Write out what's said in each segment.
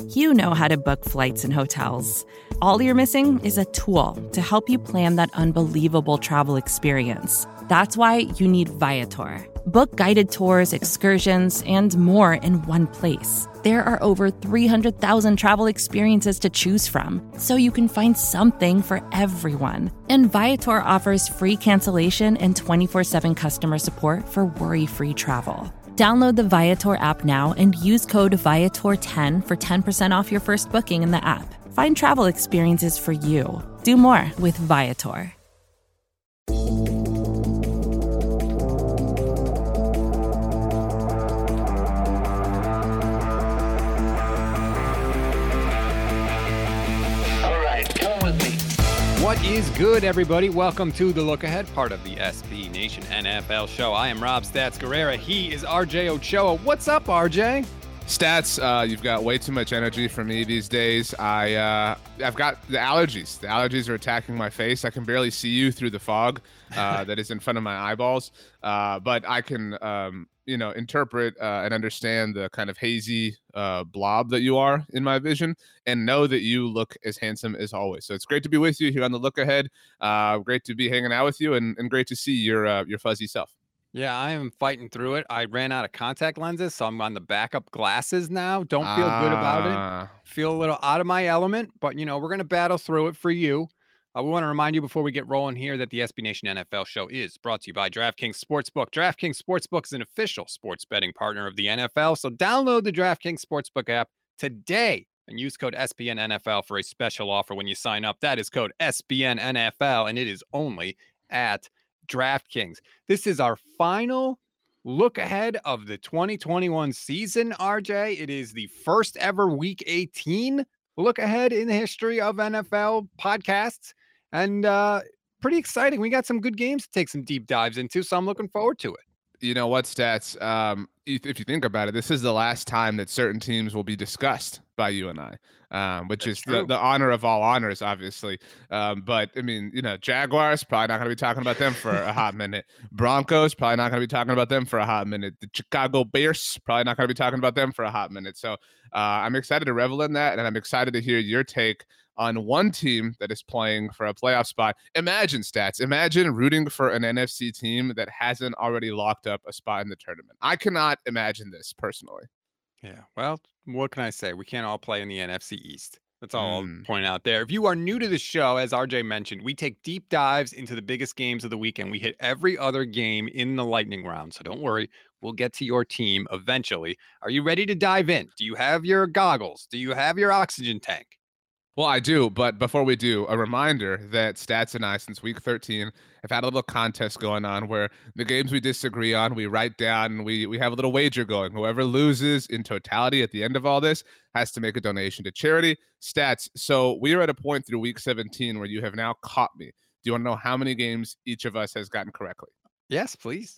You know how to book flights and hotels. All you're missing is a tool to help you plan that unbelievable travel experience. That's why you need Viator. Book guided tours, excursions, and more in one place. There are over 300,000 travel experiences to choose from, so you can find something for everyone. And Viator offers free cancellation and 24/7 customer support for worry-free travel. Download the Viator app now and use code Viator10 for 10% off your first booking in the app. Find travel experiences for you. Do more with Viator. What is good, everybody? Welcome to The Look Ahead, part of the SB Nation NFL show. I am Rob Stats Guerrera. He is RJ Ochoa. What's up, RJ? Stats, you've got way too much energy for me these days. I've got the allergies. The allergies are attacking my face. I can barely see you through the fog that is in front of my eyeballs. But I can, interpret and understand the kind of hazy blob that you are in my vision, and know that you look as handsome as always. So it's great to be with you here on The Look Ahead. Great to be hanging out with you, and great to see your fuzzy self. Yeah, I am fighting through it. I ran out of contact lenses, so I'm on the backup glasses now. Don't feel good about it. Feel a little out of my element, but, we're going to battle through it for you. We want to remind you before we get rolling here that the SB Nation NFL show is brought to you by DraftKings Sportsbook. DraftKings Sportsbook is an official sports betting partner of the NFL, so download the DraftKings Sportsbook app today and use code SBNNFL for a special offer when you sign up. That is code SBNNFL, and it is only at DraftKings. This is our final look ahead of the 2021 season, RJ. It is the first ever Week 18 look ahead in the history of NFL podcasts, and pretty exciting. We got some good games to take some deep dives into, so I'm looking forward to it. You know what, Stats? If you think about it, this is the last time that certain teams will be discussed by you and I, which is the honor of all honors, obviously. But I mean, Jaguars, probably not going to be talking about them for a hot minute. Broncos, probably not going to be talking about them for a hot minute. The Chicago Bears, probably not going to be talking about them for a hot minute. So I'm excited to revel in that, and I'm excited to hear your take on one team that is playing for a playoff spot. Imagine, Stats. Imagine rooting for an NFC team that hasn't already locked up a spot in the tournament. I cannot imagine this personally. Yeah, well, what can I say? We can't all play in the NFC East. That's all I'll point out there. If you are new to the show, as RJ mentioned, we take deep dives into the biggest games of the weekend. We hit every other game in the lightning round, so don't worry. We'll get to your team eventually. Are you ready to dive in? Do you have your goggles? Do you have your oxygen tank? Well, I do, but before we do, a reminder that Stats and I, since week 13, have had a little contest going on where the games we disagree on, we write down, and we have a little wager going. Whoever loses in totality at the end of all this has to make a donation to charity. Stats, so we are at a point through week 17 where you have now caught me. Do you want to know how many games each of us has gotten correctly? Yes, please.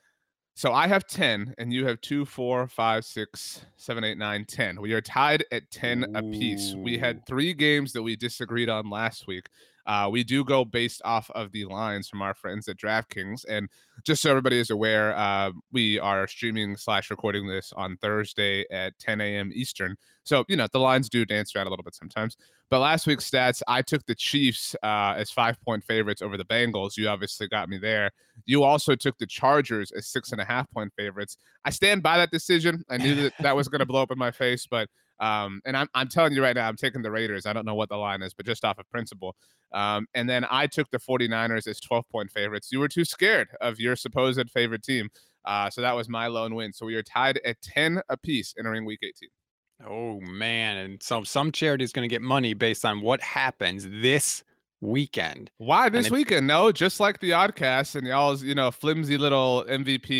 So I have 10, and you have 2, 4, 5, 6, 7, 8, 9, 10. We are tied at 10 apiece. We had 3 games that we disagreed on last week. We do go based off of the lines from our friends at DraftKings. And just so everybody is aware, we are streaming / recording this on Thursday at 10 a.m. Eastern. So, the lines do dance around a little bit sometimes. But last week's Stats, I took the Chiefs as 5-point favorites over the Bengals. You obviously got me there. You also took the Chargers as 6.5-point favorites. I stand by that decision. I knew that was going to blow up in my face, but and I'm telling you right now, I'm taking the Raiders. I don't know what the line is, but just off of principle. And then I took the 49ers as 12-point favorites. You were too scared of your supposed favorite team. So that was my lone win. So we are tied at 10 apiece entering week 18. Oh, man. And so some charity is going to get money based on what happens this weekend. Why this weekend? No, just like the Oddcast and y'all's, flimsy little MVP,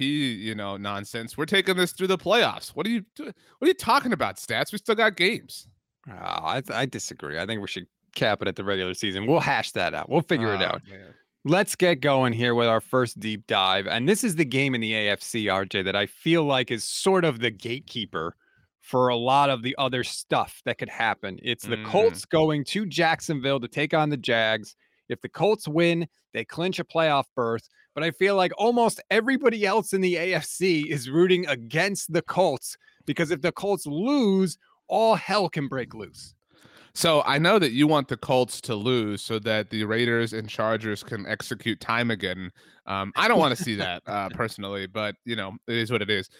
LVP, nonsense. We're taking this through the playoffs. What are you talking about, Stats? We still got games. Oh, I disagree. I think we should cap it at the regular season. We'll hash that out. We'll figure it out. Man. Let's get going here with our first deep dive. And this is the game in the AFC, RJ, that I feel like is sort of the gatekeeper for a lot of the other stuff that could happen. It's the Colts going to Jacksonville to take on the Jags. If the Colts win, they clinch a playoff berth. But I feel like almost everybody else in the AFC is rooting against the Colts, because if the Colts lose all hell can break loose. So I know that you want the Colts to lose so that the Raiders and Chargers can execute time again. I don't want to see that personally, but you know, it is what it is.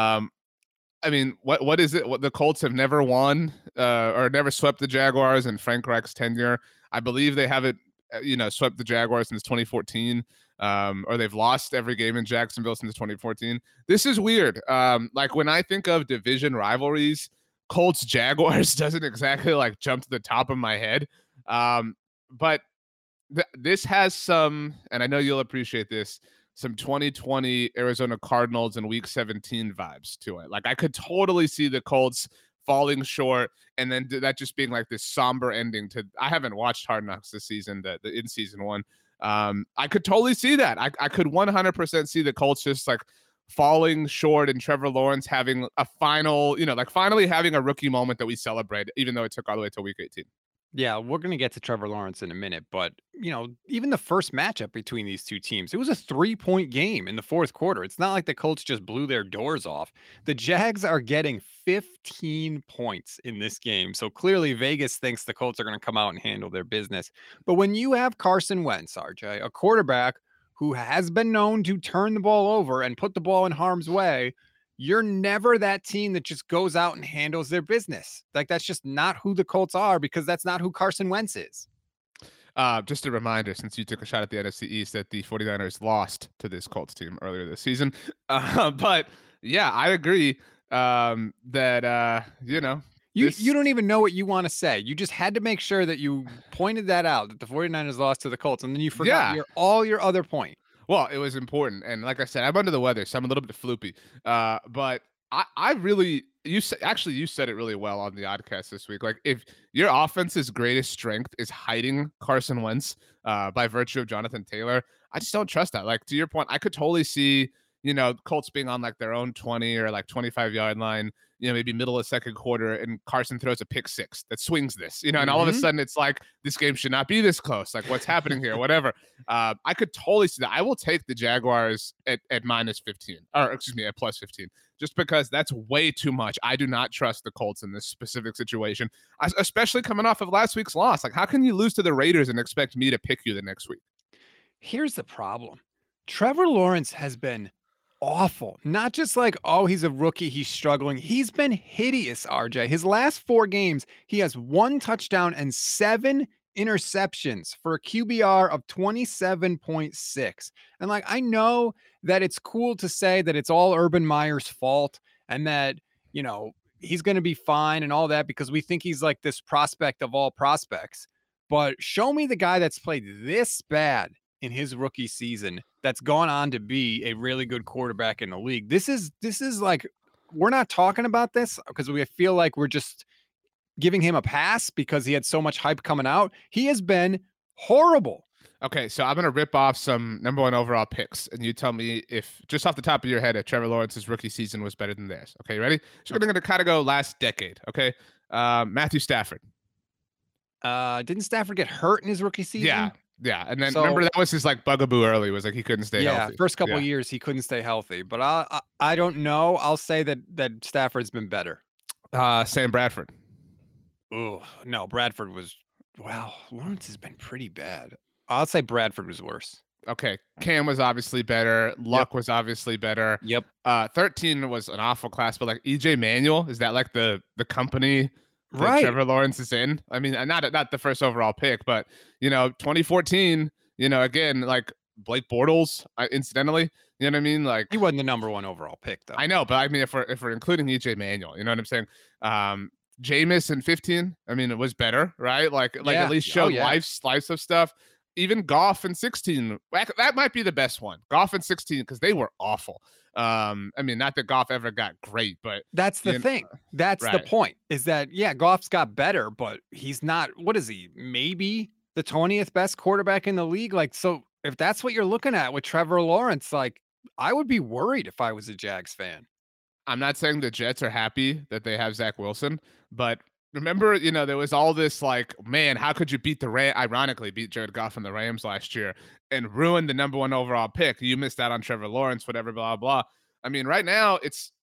I mean, what is it? What the Colts have never won or never swept the Jaguars in Frank Reich's tenure. I believe they haven't, swept the Jaguars since 2014, or they've lost every game in Jacksonville since 2014. This is weird. Like when I think of division rivalries, Colts Jaguars doesn't exactly like jump to the top of my head. But this has some, and I know you'll appreciate this, some 2020 Arizona Cardinals and Week 17 vibes to it. Like I could totally see the Colts falling short, and then that just being like this somber ending to. I haven't watched Hard Knocks this season, the in season one. I could totally see that. I could 100% see the Colts just like falling short and Trevor Lawrence having a final, finally having a rookie moment that we celebrate, even though it took all the way to Week 18. Yeah, we're going to get to Trevor Lawrence in a minute, but even the first matchup between these two teams, it was a 3-point game in the fourth quarter. It's not like the Colts just blew their doors off. The Jags are getting 15 points in this game. So clearly Vegas thinks the Colts are going to come out and handle their business. But when you have Carson Wentz, RJ, a quarterback who has been known to turn the ball over and put the ball in harm's way, you're never that team that just goes out and handles their business. Like that's just not who the Colts are, because that's not who Carson Wentz is. Just a reminder, since you took a shot at the NFC East, that the 49ers lost to this Colts team earlier this season. But yeah, I agree that, you don't even know what you want to say. You just had to make sure that you pointed that out, that the 49ers lost to the Colts, and then you forgot all your other point. Well, it was important. And like I said, I'm under the weather, so I'm a little bit floopy. But I really, you said it really well on the Oddcast this week. Like if your offense's greatest strength is hiding Carson Wentz by virtue of Jonathan Taylor, I just don't trust that. Like to your point, I could totally see, Colts being on like their own 20 or like 25-yard line, maybe middle of second quarter, and Carson throws a pick six that swings this, and all of a sudden it's like, this game should not be this close. Like what's happening here, whatever. I could totally see that. I will take the Jaguars at minus 15, or excuse me, at plus 15, just because that's way too much. I do not trust the Colts in this specific situation, especially coming off of last week's loss. Like how can you lose to the Raiders and expect me to pick you the next week? Here's the problem. Trevor Lawrence has been awful. Not just like, oh, he's a rookie, he's struggling. He's been hideous, RJ. His last 4 games, he has 1 touchdown and 7 interceptions for a QBR of 27.6. And like, I know that it's cool to say that it's all Urban Meyer's fault and that, he's going to be fine and all that because we think he's like this prospect of all prospects. But show me the guy that's played this bad in his rookie season that's gone on to be a really good quarterback in the league. This is like, we're not talking about this because we feel like we're just giving him a pass because he had so much hype coming out. He has been horrible. Okay, so I'm going to rip off some number 1 overall picks, and you tell me if, just off the top of your head, if Trevor Lawrence's rookie season was better than theirs. Okay, ready? So we're going to kind of go last decade, okay? Matthew Stafford. Didn't Stafford get hurt in his rookie season? Yeah, and then remember that was his like bugaboo early, was like he couldn't stay healthy. First couple of years he couldn't stay healthy, but I don't know. I'll say that Stafford's been better. Sam Bradford. Oh no, Bradford was Lawrence has been pretty bad. I'll say Bradford was worse. Okay, Cam was obviously better. Luck was obviously better. Yep. 13 was an awful class, but like EJ Manuel, is that like the company? Right. Trevor Lawrence is in. I mean, not the first overall pick, but 2014, again, like Blake Bortles, incidentally, you know what I mean? Like he wasn't the number 1 overall pick though. I know, but I mean, if we're including EJ Manuel, you know what I'm saying? Jameis in 15, I mean, it was better, right? Like at least showed lives of stuff. Even Goff in 16, that might be the best one. Goff in 16, because they were awful. I mean, not that Goff ever got great, but that's the thing. That's the point, is that, Goff's got better, but he's not, what is he? Maybe the 20th best quarterback in the league. Like, so if that's what you're looking at with Trevor Lawrence, like I would be worried if I was a Jags fan. I'm not saying the Jets are happy that they have Zach Wilson, but remember, there was all this like, man, how could you ironically beat Jared Goff and the Rams last year and ruin the number 1 overall pick? You missed out on Trevor Lawrence, whatever, blah, blah. I mean, right now it's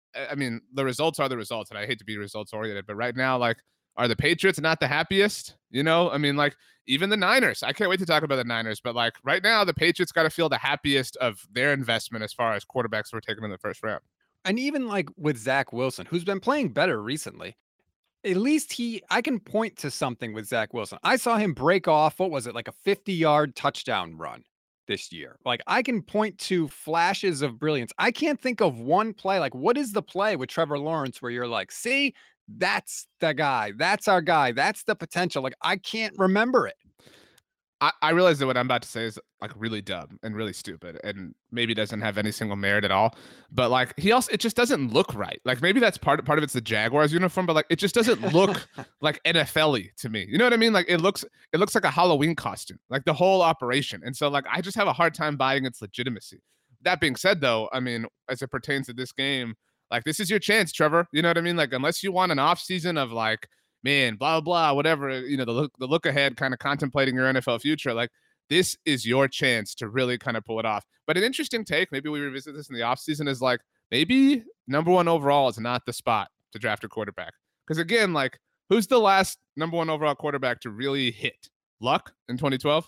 I mean, the results are the results, and I hate to be results oriented, but right now, like, are the Patriots not the happiest? You know, I mean, like, even the Niners. I can't wait to talk about the Niners, but like right now, the Patriots got to feel the happiest of their investment as far as quarterbacks were taken in the first round. And even like with Zach Wilson, who's been playing better recently, at least I can point to something with Zach Wilson. I saw him break off, what was it, like a 50-yard touchdown run this year. Like, I can point to flashes of brilliance. I can't think of one play. Like, what is the play with Trevor Lawrence where you're like, see, that's the guy. That's our guy. That's the potential. Like, I can't remember it. I realize that what I'm about to say is like really dumb and really stupid and maybe doesn't have any single merit at all. But like it just doesn't look right. Like maybe that's part of it's the Jaguars uniform, but like it just doesn't look like NFL-y to me. You know what I mean? Like it looks like a Halloween costume, like the whole operation. And so like I just have a hard time buying its legitimacy. That being said, though, I mean, as it pertains to this game, like this is your chance, Trevor. You know what I mean? Like unless you want an off season of like, man, blah, blah, whatever, you know, the look ahead, kind of contemplating your NFL future. Like, this is your chance to really kind of pull it off. But an interesting take, maybe we revisit this in the offseason, is like, maybe number one overall is not the spot to draft a quarterback. Because again, like, who's the last number one overall quarterback to really hit? Luck in 2012?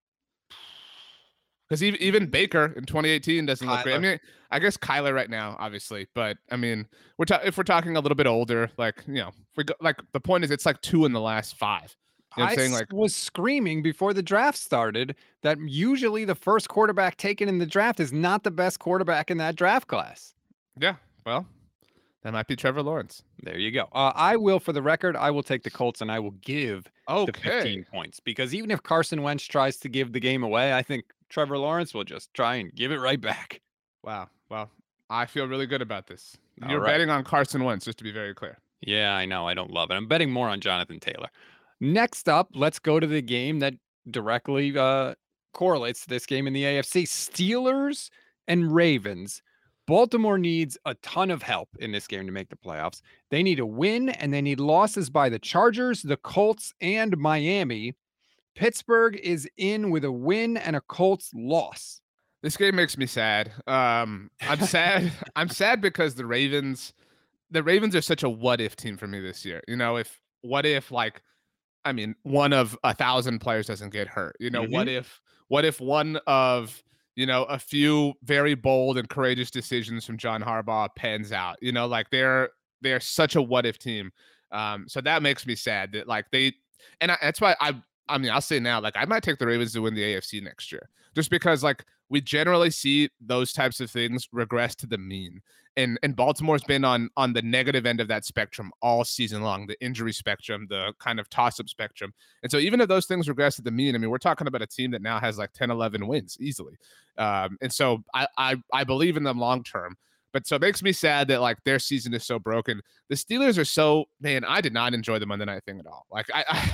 Because even Baker in 2018 doesn't look great. I mean, I guess Kyler right now, obviously, but I mean, if we're talking a little bit older, like, you know, if we go, like the point is, it's like 2 in the last 5. You know what I'm saying? Like, was screaming before the draft started that usually the first quarterback taken in the draft is not the best quarterback in that draft class. Yeah, well, that might be Trevor Lawrence. There you go. I will, for the record, I will take the Colts and I will give the 15 points because even if Carson Wentz tries to give the game away, I think Trevor Lawrence will just try and give it right back. Wow. Well, I feel really good about this. You're betting on Carson Wentz, just to be very clear. Yeah, I know. I don't love it. I'm betting more on Jonathan Taylor. Next up, let's go to the game that directly correlates to this game in the AFC. Steelers and Ravens. Baltimore needs a ton of help in this game to make the playoffs. They need a win, and they need losses by the Chargers, the Colts, and Miami. Pittsburgh is in with a win and a Colts loss. This game makes me sad. I'm sad. I'm sad because the Ravens are such a what if team for me this year. You know, what if like, I mean, one of 1,000 players doesn't get hurt? You know, what if one of, you know, a few very bold and courageous decisions from John Harbaugh pans out? You know, like they're such a what if team. So that makes me sad that like that's why I mean, I'll say now, like I might take the Ravens to win the AFC next year, just because like we generally see those types of things regress to the mean. And Baltimore's been on the negative end of that spectrum all season long, the injury spectrum, the kind of toss-up spectrum. And so even if those things regress to the mean, I mean, we're talking about a team that now has like 10, 11 wins easily. And so I believe in them long term. But so it makes me sad that like their season is so broken. The Steelers are so, man, I did not enjoy the Monday night thing at all. Like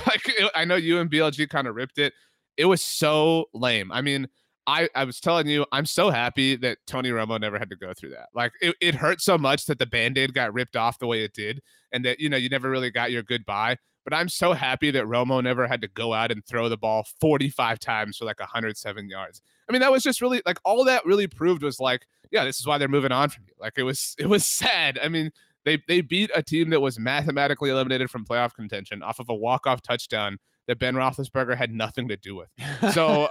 I know you and BLG kind of ripped it. It was so lame. I mean, I was telling you, I'm so happy that Tony Romo never had to go through that. Like it hurt so much that the Band-Aid got ripped off the way it did, and that, you know, you never really got your goodbye. But I'm so happy that Romo never had to go out and throw the ball 45 times for like 107 yards. I mean, that was just really like all that really proved was like, yeah, this is why they're moving on from you. Like it was sad. I mean, they beat a team that was mathematically eliminated from playoff contention off of a walk-off touchdown that Ben Roethlisberger had nothing to do with. So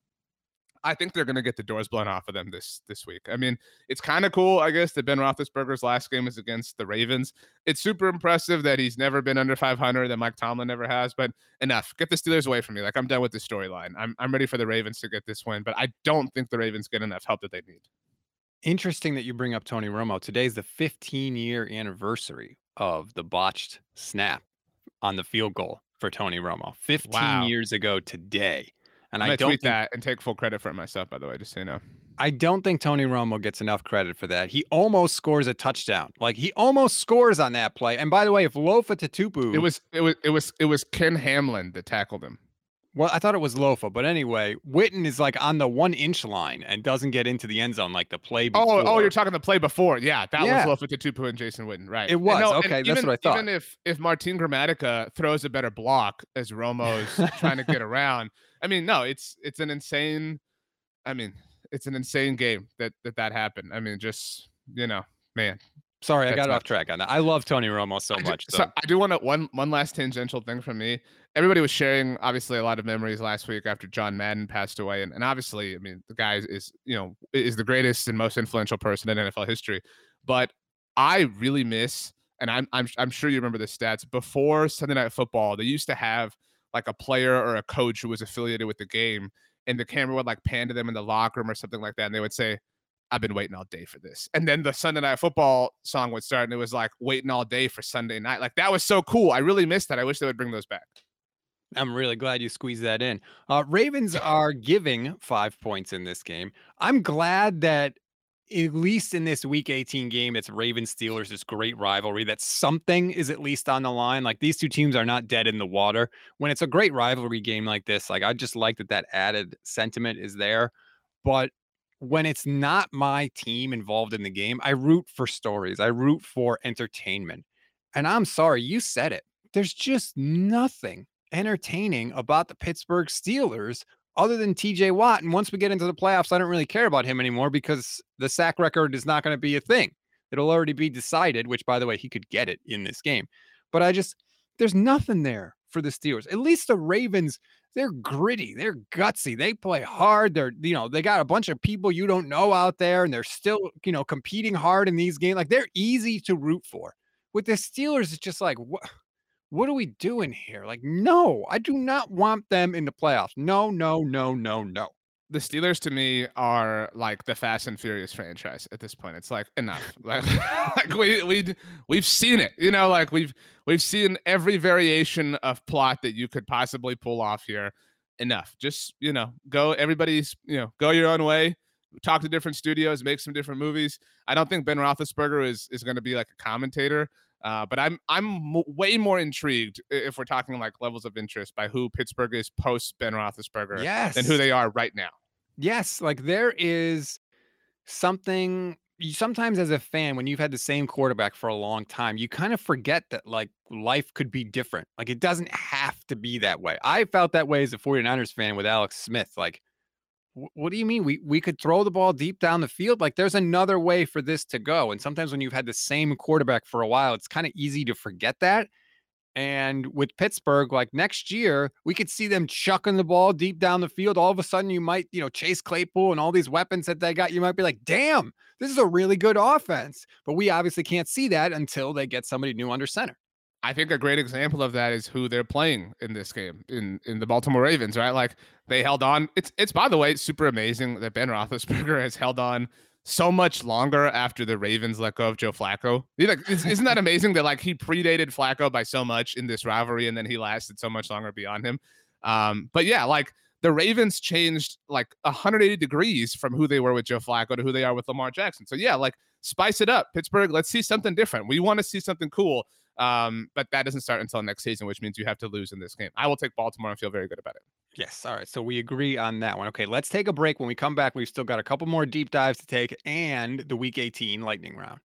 I think they're going to get the doors blown off of them this week. I mean, it's kind of cool, I guess, that Ben Roethlisberger's last game is against the Ravens. It's super impressive that he's never been under 500, that Mike Tomlin never has, but enough. Get the Steelers away from me. Like, I'm done with the storyline. I'm ready for the Ravens to get this win, but I don't think the Ravens get enough help that they need. Interesting that you bring up Tony Romo. Today's the 15-year anniversary of the botched snap on the field goal for Tony Romo. 15 years ago today. And I don't tweet that and take full credit for it myself, by the way, just so you know. I don't think Tony Romo gets enough credit for that. He almost scores a touchdown. Like he almost scores on that play. And by the way, if Lofa Tatupu, it was Ken Hamlin that tackled him. Well, I thought it was Lofa, but anyway, Witten is like on the 1-inch line and doesn't get into the end zone like the play before. Oh, you're talking the play before. Yeah, that was Lofa Tatupu and Jason Witten, right? It was. Okay, that's what I thought. Even if Martin Gramatica throws a better block as Romo's trying to get around, I mean, no, it's an insane game that happened. I mean, just, you know, man. Sorry, I got off track on that. I love Tony Romo so much. So I do want to one last tangential thing from me. Everybody was sharing obviously a lot of memories last week after John Madden passed away, and obviously, I mean, the guy is the greatest and most influential person in NFL history. But I really miss, and I'm sure you remember the stats, before Sunday Night Football, they used to have like a player or a coach who was affiliated with the game, and the camera would like pan to them in the locker room or something like that, and they would say, I've been waiting all day for this. And then the Sunday Night Football song would start, and it was like waiting all day for Sunday night. Like, that was so cool. I really missed that. I wish they would bring those back. I'm really glad you squeezed that in. Ravens are giving 5 points in this game. I'm glad that at least in this Week 18 game, it's Ravens-Steelers, this great rivalry, that something is at least on the line. Like, these two teams are not dead in the water. When it's a great rivalry game like this, like, I just like that added sentiment is there. But when it's not my team involved in the game, I root for stories. I root for entertainment. And I'm sorry, you said it. There's just nothing entertaining about the Pittsburgh Steelers other than TJ Watt. And once we get into the playoffs, I don't really care about him anymore because the sack record is not going to be a thing. It'll already be decided, which, by the way, he could get it in this game. But there's nothing there for the Steelers. At least the Ravens, they're gritty. They're gutsy. They play hard. They got a bunch of people you don't know out there, and they're still, competing hard in these games. Like, they're easy to root for. With the Steelers, it's just like, what are we doing here? Like, no, I do not want them in the playoffs. No. The Steelers to me are like the Fast and Furious franchise at this point. It's like, enough. like we've seen it, like we've seen every variation of plot that you could possibly pull off here. Enough. Just, go go your own way, talk to different studios, make some different movies. I don't think Ben Roethlisberger is going to be like a commentator. But I'm way more intrigued, if we're talking like levels of interest, by who Pittsburgh is post Ben Roethlisberger than who they are right now. Yes, like there is something sometimes as a fan, when you've had the same quarterback for a long time, you kind of forget that like life could be different. Like, it doesn't have to be that way. I felt that way as a 49ers fan with Alex Smith. Like, what do you mean? We could throw the ball deep down the field. Like, there's another way for this to go. And sometimes when you've had the same quarterback for a while, it's kind of easy to forget that. And with Pittsburgh, like next year, we could see them chucking the ball deep down the field. All of a sudden, you might, Chase Claypool and all these weapons that they got, you might be like, damn, this is a really good offense. But we obviously can't see that until they get somebody new under center. I think a great example of that is who they're playing in this game, in the Baltimore Ravens, right? Like, they held on. It's by the way, super amazing that Ben Roethlisberger has held on so much longer after the Ravens let go of Joe Flacco. Isn't that amazing that like he predated Flacco by so much in this rivalry, and then he lasted so much longer beyond him? But yeah, like the Ravens changed like 180 degrees from who they were with Joe Flacco to who they are with Lamar Jackson. So yeah, like spice it up, Pittsburgh. Let's see something different. We want to see something cool. But that doesn't start until next season, which means you have to lose in this game. I will take Baltimore and feel very good about it. Yes. All right. So we agree on that one. Okay. Let's take a break. When we come back, we've still got a couple more deep dives to take and the Week 18 lightning round.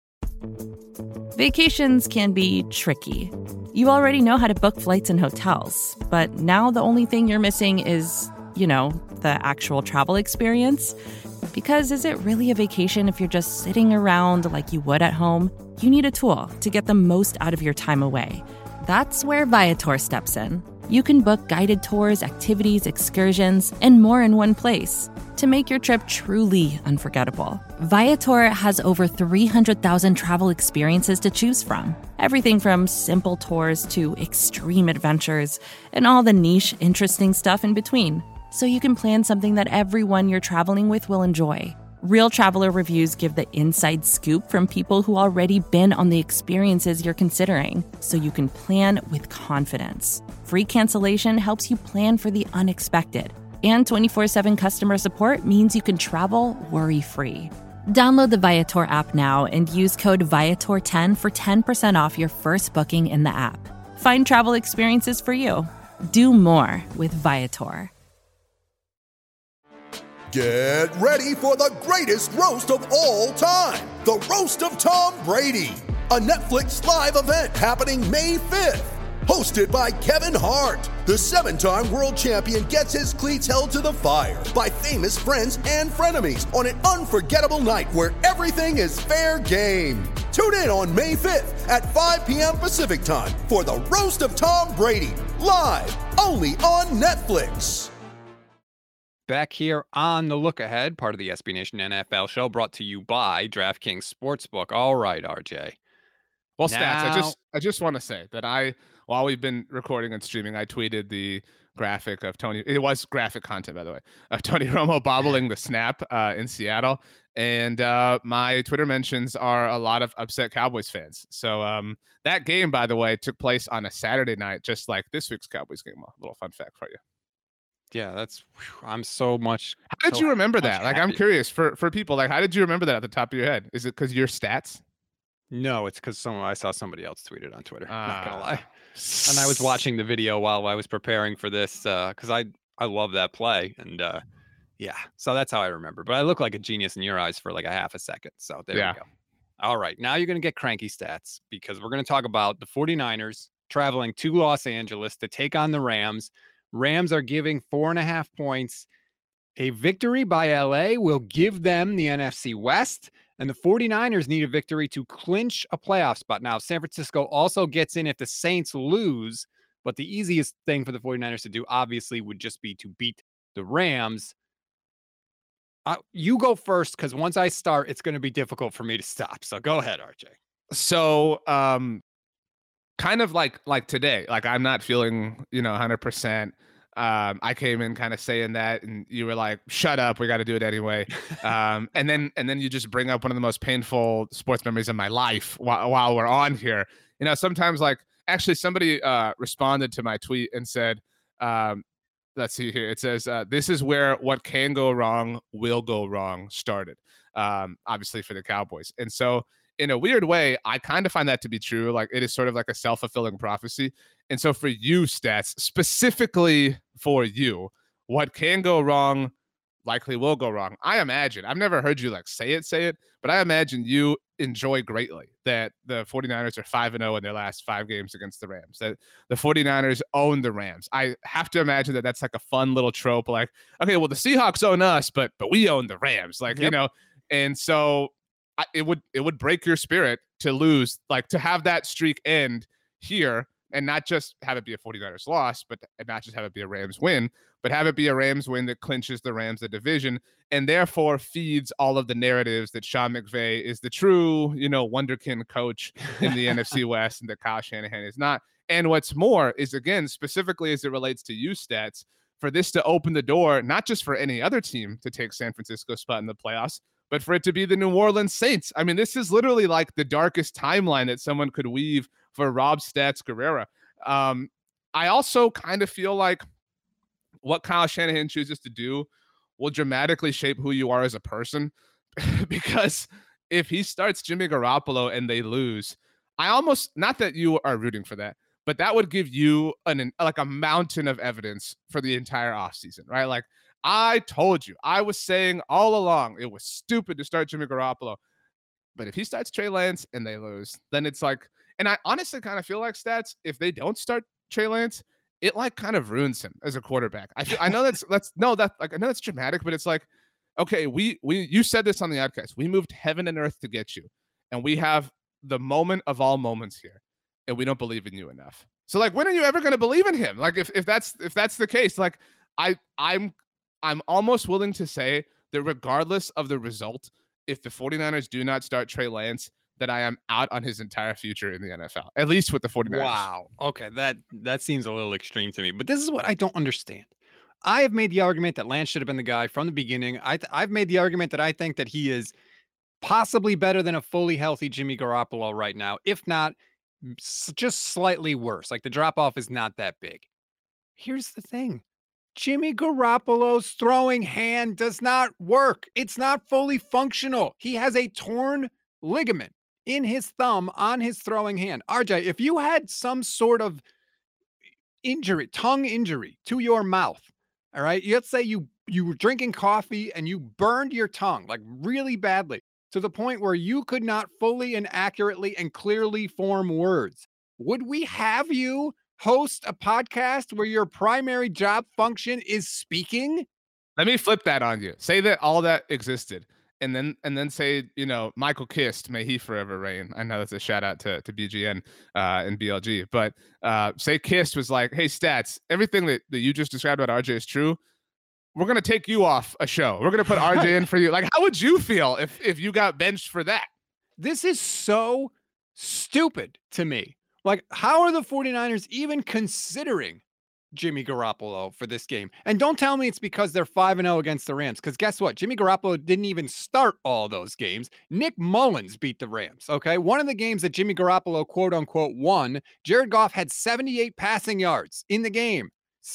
Vacations can be tricky. You already know how to book flights and hotels, but now the only thing you're missing is, the actual travel experience. Because is it really a vacation if you're just sitting around like you would at home? You need a tool to get the most out of your time away. That's where Viator steps in. You can book guided tours, activities, excursions, and more in one place to make your trip truly unforgettable. Viator has over 300,000 travel experiences to choose from. Everything from simple tours to extreme adventures and all the niche, interesting stuff in between. So you can plan something that everyone you're traveling with will enjoy. Real traveler reviews give the inside scoop from people who already been on the experiences you're considering, so you can plan with confidence. Free cancellation helps you plan for the unexpected. And 24/7 customer support means you can travel worry-free. Download the Viator app now and use code Viator10 for 10% off your first booking in the app. Find travel experiences for you. Do more with Viator. Get ready for the greatest roast of all time, the Roast of Tom Brady, a Netflix live event happening May 5th. hosted by Kevin Hart. The 7-time world champion gets his cleats held to the fire by famous friends and frenemies on an unforgettable night where everything is fair game. Tune in on May 5th at 5 p.m. Pacific time for the Roast of Tom Brady, live only on Netflix. Back here on The Look Ahead, part of the SB Nation NFL show, brought to you by DraftKings Sportsbook. All right, RJ. Well, Stats, I just want to say that while we've been recording and streaming, I tweeted the graphic of Tony. It was graphic content, by the way, of Tony Romo bobbling the snap in Seattle. And my Twitter mentions are a lot of upset Cowboys fans. So that game, by the way, took place on a Saturday night, just like this week's Cowboys game. A little fun fact for you. Yeah, I'm so much. How did you remember that? Like, I'm curious for people. Like, how did you remember that at the top of your head? Is it because your stats? No, it's because I saw somebody else tweet it on Twitter. Not gonna lie. And I was watching the video while I was preparing for this because I love that play. And yeah, so that's how I remember. But I look like a genius in your eyes for like a half a second. So there we go. All right, now you're going to get cranky stats because we're going to talk about the 49ers traveling to Los Angeles to take on the Rams. Rams are giving 4.5 points. A victory by LA will give them the NFC West, and the 49ers need a victory to clinch a playoff spot. Now, San Francisco also gets in if the Saints lose, but the easiest thing for the 49ers to do, obviously, would just be to beat the Rams. You go first, because once I start, it's going to be difficult for me to stop. So go ahead, RJ. So, kind of like today, like I'm not feeling, 100%. I came in kind of saying that, and you were like, "Shut up, we got to do it anyway." And then you just bring up one of the most painful sports memories of my life while we're on here. Sometimes actually somebody responded to my tweet and said, let's see here. It says, "This is where what can go wrong will go wrong started." Obviously for the Cowboys, and so. In a weird way, I kind of find that to be true. Like, it is sort of like a self-fulfilling prophecy. And so for you, Stats, specifically for you, what can go wrong likely will go wrong. I imagine, I've never heard you say it, but I imagine you enjoy greatly that the 49ers are 5-0 in their last 5 games against the Rams, that the 49ers own the Rams. I have to imagine that that's like a fun little trope. Like, okay, well, the Seahawks own us, but we own the Rams. And so it would break your spirit to lose, to have that streak end here and not just have it be a 49ers loss, but not just have it be a Rams win, but have it be a Rams win that clinches the Rams the division and therefore feeds all of the narratives that Sean McVay is the true, wonderkin coach in the NFC West and that Kyle Shanahan is not. And what's more is, again, specifically as it relates to you, Stats, for this to open the door, not just for any other team to take San Francisco's spot in the playoffs, but for it to be the New Orleans Saints. I mean, this is literally like the darkest timeline that someone could weave for Rob Stats Guerrera. I also kind of feel like what Kyle Shanahan chooses to do will dramatically shape who you are as a person. Because if he starts Jimmy Garoppolo and they lose, not that you are rooting for that, but that would give you a mountain of evidence for the entire offseason, right? Like, I told you, I was saying all along, it was stupid to start Jimmy Garoppolo. But if he starts Trey Lance and they lose, then it's and I honestly kind of feel like, Stats, if they don't start Trey Lance, it kind of ruins him as a quarterback. I know I know that's dramatic, but it's okay, you said this on the podcast. We moved heaven and earth to get you, and we have the moment of all moments here, and we don't believe in you enough. So when are you ever going to believe in him? If that's the case, I'm almost willing to say that regardless of the result, if the 49ers do not start Trey Lance, that I am out on his entire future in the NFL, at least with the 49ers. Wow. Okay, that seems a little extreme to me, but this is what I don't understand. I have made the argument that Lance should have been the guy from the beginning. I've made the argument that I think that he is possibly better than a fully healthy Jimmy Garoppolo right now, if not just slightly worse. The drop-off is not that big. Here's the thing. Jimmy Garoppolo's throwing hand does not work. It's not fully functional. He has a torn ligament in his thumb on his throwing hand. RJ, if you had some sort of tongue injury to your mouth, all right, let's say you were drinking coffee and you burned your tongue really badly to the point where you could not fully and accurately and clearly form words. Would we have you host a podcast where your primary job function is speaking? Let me flip that on you. Say that all that existed. And then say, Michael Kist, may he forever reign. I know that's a shout out to BGN and BLG. But say Kist was like, hey, Stats, everything that you just described about RJ is true. We're going to take you off a show. We're going to put RJ in for you. Like, how would you feel if you got benched for that? This is so stupid to me. Like, how are the 49ers even considering Jimmy Garoppolo for this game? And don't tell me it's because they're 5-0 against the Rams, because guess what? Jimmy Garoppolo didn't even start all those games. Nick Mullins beat the Rams, okay? One of the games that Jimmy Garoppolo, quote-unquote, won, Jared Goff had 78 passing yards in the game.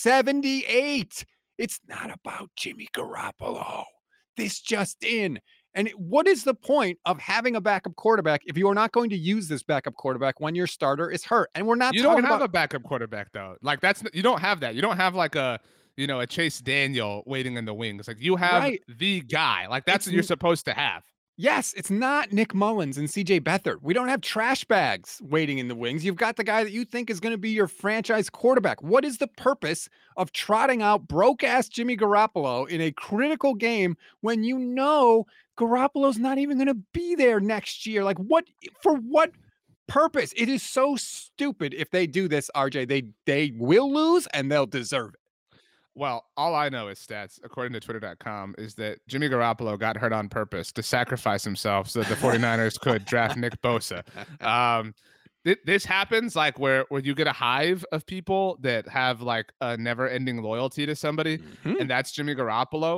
78! It's not about Jimmy Garoppolo. This just in. And what is the point of having a backup quarterback if you are not going to use this backup quarterback when your starter is hurt? And we're not. You don't have a backup quarterback though. Like you don't have that. You don't have like a Chase Daniel waiting in the wings. Like you have the guy. Like that's what you're supposed to have. Yes, it's not Nick Mullins and CJ Beathard. We don't have trash bags waiting in the wings. You've got the guy that you think is going to be your franchise quarterback. What is the purpose of trotting out broke-ass Jimmy Garoppolo in a critical game when you know Garoppolo's not even going to be there next year? Like, for what purpose? It is so stupid if they do this, RJ. They will lose and they'll deserve it. Well, all I know is Stats, according to Twitter.com, is that Jimmy Garoppolo got hurt on purpose to sacrifice himself so that the 49ers could draft Nick Bosa. This happens like where you get a hive of people that have like a never-ending loyalty to somebody, and that's Jimmy Garoppolo.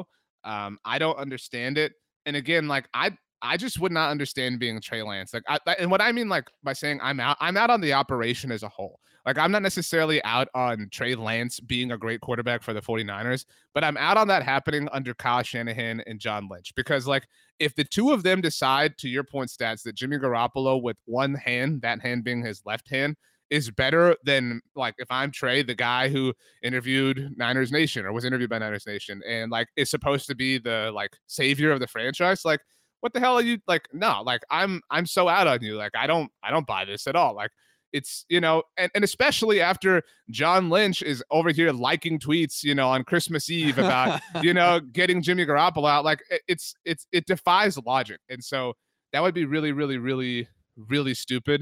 I don't understand it. And again, like I just would not understand being Trey Lance. Like, and what I mean, like by saying I'm out on the operation as a whole. Like, I'm not necessarily out on Trey Lance being a great quarterback for the 49ers, but I'm out on that happening under Kyle Shanahan and John Lynch. Because, like, if the two of them decide, to your point, Stats, that Jimmy Garoppolo with one hand, that hand being his left hand, is better than, like, if I'm Trey, the guy who interviewed Niners Nation or was interviewed by Niners Nation and, like, is supposed to be the, like, savior of the franchise, like, what the hell are you, like, no, like, I'm so out on you. Like, I don't buy this at all. Like, it's, and especially after John Lynch is over here liking tweets, on Christmas Eve about, getting Jimmy Garoppolo out. Like it defies logic. And so that would be really, really, really, really stupid.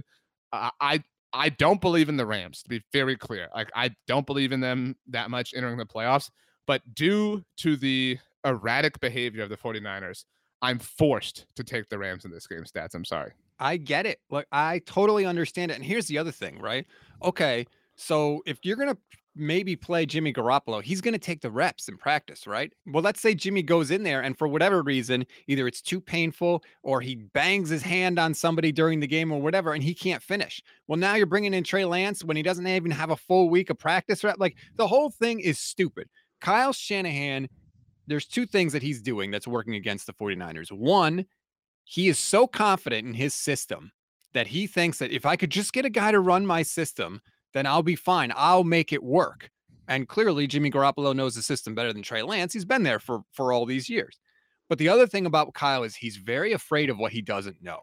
I don't believe in the Rams, to be very clear. Like, I don't believe in them that much entering the playoffs, but due to the erratic behavior of the 49ers, I'm forced to take the Rams in this game, Stats. I'm sorry. I get it. Like, I totally understand it. And here's the other thing, right? Okay, so if you're going to maybe play Jimmy Garoppolo, he's going to take the reps in practice, right? Well, let's say Jimmy goes in there and for whatever reason, either it's too painful or he bangs his hand on somebody during the game or whatever, and he can't finish. Well, now you're bringing in Trey Lance when he doesn't even have a full week of practice. Right? Like, the whole thing is stupid. Kyle Shanahan, there's two things that he's doing that's working against the 49ers. One, he is so confident in his system that he thinks that if I could just get a guy to run my system, then I'll be fine. I'll make it work. And clearly, Jimmy Garoppolo knows the system better than Trey Lance. He's been there for all these years. But the other thing about Kyle is he's very afraid of what he doesn't know.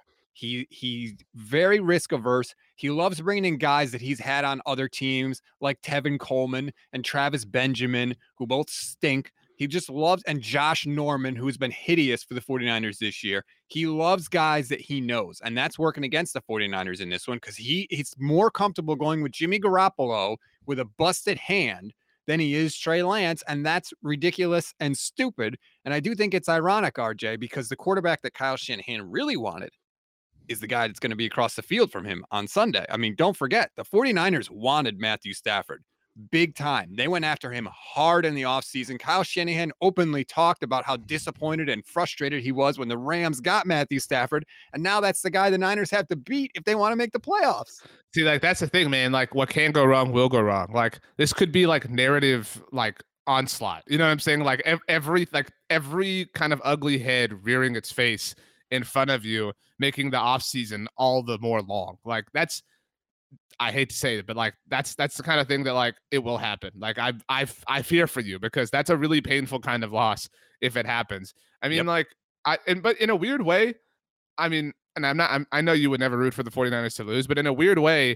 He's very risk averse. He loves bringing in guys that he's had on other teams like Tevin Coleman and Travis Benjamin, who both stink. He just loves, and Josh Norman, who's been hideous for the 49ers this year. He loves guys that he knows, and that's working against the 49ers in this one because he's more comfortable going with Jimmy Garoppolo with a busted hand than he is Trey Lance, and that's ridiculous and stupid. And I do think it's ironic, RJ, because the quarterback that Kyle Shanahan really wanted is the guy that's going to be across the field from him on Sunday. I mean, don't forget, the 49ers wanted Matthew Stafford. Big time. They went after him hard in the offseason. Kyle Shanahan openly talked about how disappointed and frustrated he was when the Rams got Matthew Stafford. And now that's the guy the Niners have to beat if they want to make the playoffs. See, like, that's the thing, man. Like, what can go wrong will go wrong. Like, this could be like narrative, like, onslaught. You know what I'm saying? Like, every kind of ugly head rearing its face in front of you, making the offseason all the more long. Like, I hate to say it, but like that's the kind of thing that, like, it will happen. Like, I fear for you because that's a really painful kind of loss if it happens. I mean, but in a weird way, I mean, and I know you would never root for the 49ers to lose, but in a weird way,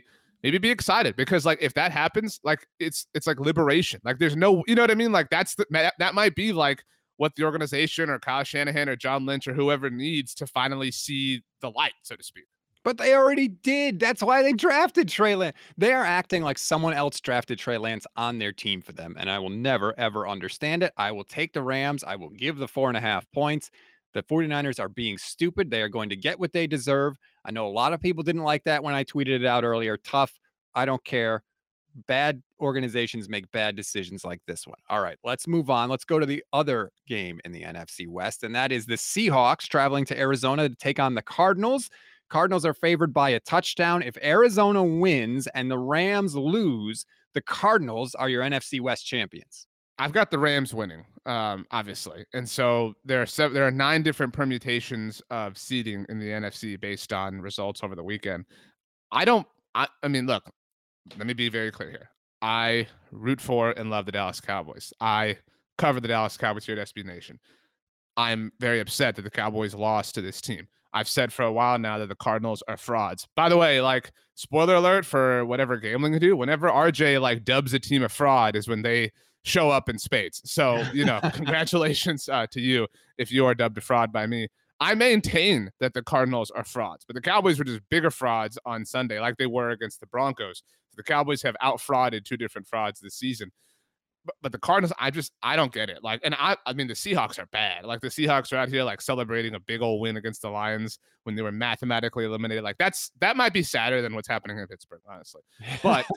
maybe be excited, because like if that happens, like it's like liberation. Like there's no, you know what I mean? Like that might be like what the organization or Kyle Shanahan or John Lynch or whoever needs to finally see the light, so to speak. But they already did. That's why they drafted Trey Lance. They are acting like someone else drafted Trey Lance on their team for them. And I will never, ever understand it. I will take the Rams. I will give the 4.5 points. The 49ers are being stupid. They are going to get what they deserve. I know a lot of people didn't like that when I tweeted it out earlier. Tough. I don't care. Bad organizations make bad decisions like this one. All right, let's move on. Let's go to the other game in the NFC West, and that is the Seahawks traveling to Arizona to take on the Cardinals. Cardinals are favored by a touchdown. If Arizona wins and the Rams lose, the Cardinals are your NFC West champions. I've got the Rams winning, obviously. And so there are 9 different permutations of seeding in the NFC based on results over the weekend. I mean, look, let me be very clear here. I root for and love the Dallas Cowboys. I cover the Dallas Cowboys here at SB Nation. I'm very upset that the Cowboys lost to this team. I've said for a while now that the Cardinals are frauds. By the way, like, spoiler alert for whatever gambling you do, whenever RJ like dubs a team a fraud is when they show up in spades. So, congratulations to you if you are dubbed a fraud by me. I maintain that the Cardinals are frauds, but the Cowboys were just bigger frauds on Sunday, like they were against the Broncos. So the Cowboys have out-frauded 2 different frauds this season. But the Cardinals, I don't get it. Like, and I mean, the Seahawks are bad. Like, the Seahawks are out here like celebrating a big old win against the Lions when they were mathematically eliminated. Like, that might be sadder than what's happening in Pittsburgh, honestly. But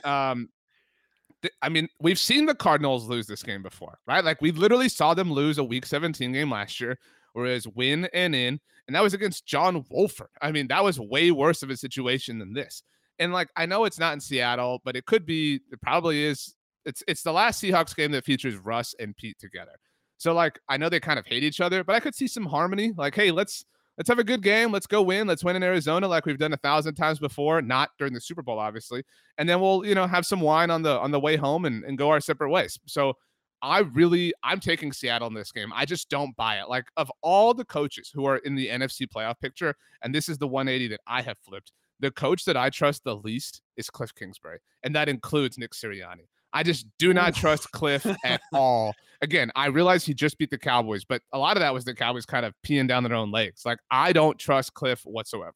I mean, we've seen the Cardinals lose this game before, right? Like, we literally saw them lose a Week 17 game last year, whereas win and that was against John Wolford. I mean, that was way worse of a situation than this. And like, I know it's not in Seattle, but it could be. It probably is. It's the last Seahawks game that features Russ and Pete together. So like, I know they kind of hate each other, but I could see some harmony. Like, hey, let's have a good game. Let's go win. Let's win in Arizona like we've done 1,000 times before, not during the Super Bowl, obviously. And then we'll, have some wine on the way home and go our separate ways. So I'm taking Seattle in this game. I just don't buy it. Like, of all the coaches who are in the NFC playoff picture, and this is the 180 that I have flipped, the coach that I trust the least is Cliff Kingsbury. And that includes Nick Sirianni. I just do not trust Cliff at all. Again, I realize he just beat the Cowboys, but a lot of that was the Cowboys kind of peeing down their own legs. Like, I don't trust Cliff whatsoever.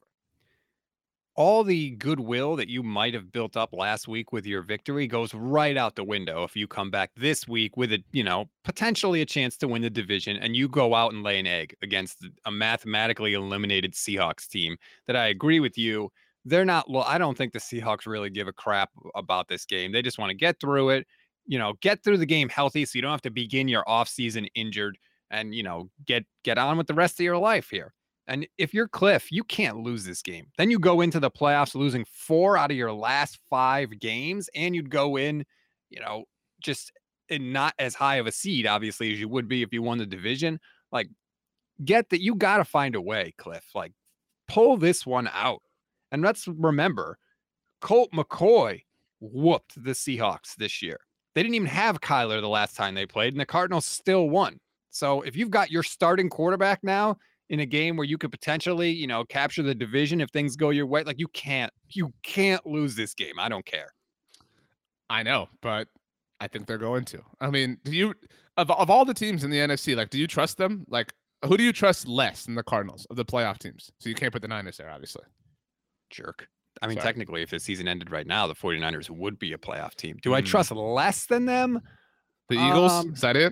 All the goodwill that you might have built up last week with your victory goes right out the window if you come back this week with potentially a chance to win the division, and you go out and lay an egg against a mathematically eliminated Seahawks team that, I agree with you, they're not. Well, I don't think the Seahawks really give a crap about this game. They just want to get through it, get through the game healthy, so you don't have to begin your offseason injured, and get on with the rest of your life here. And if you're Cliff, you can't lose this game. Then you go into the playoffs losing 4 out of your last 5 games, and you'd go in, just in not as high of a seed, obviously, as you would be if you won the division. Like, get that you got to find a way, Cliff. Like, pull this one out. And let's remember, Colt McCoy whooped the Seahawks this year. They didn't even have Kyler the last time they played, and the Cardinals still won. So if you've got your starting quarterback now in a game where you could potentially, capture the division if things go your way, like, you can't lose this game. I don't care. I know, but I think they're going to. I mean, do you, of all the teams in the NFC, like, do you trust them? Like, who do you trust less than the Cardinals of the playoff teams? So you can't put the Niners there, obviously. Jerk. I mean, technically, if the season ended right now, the 49ers would be a playoff team. Do I trust less than them? The Eagles? Is that it?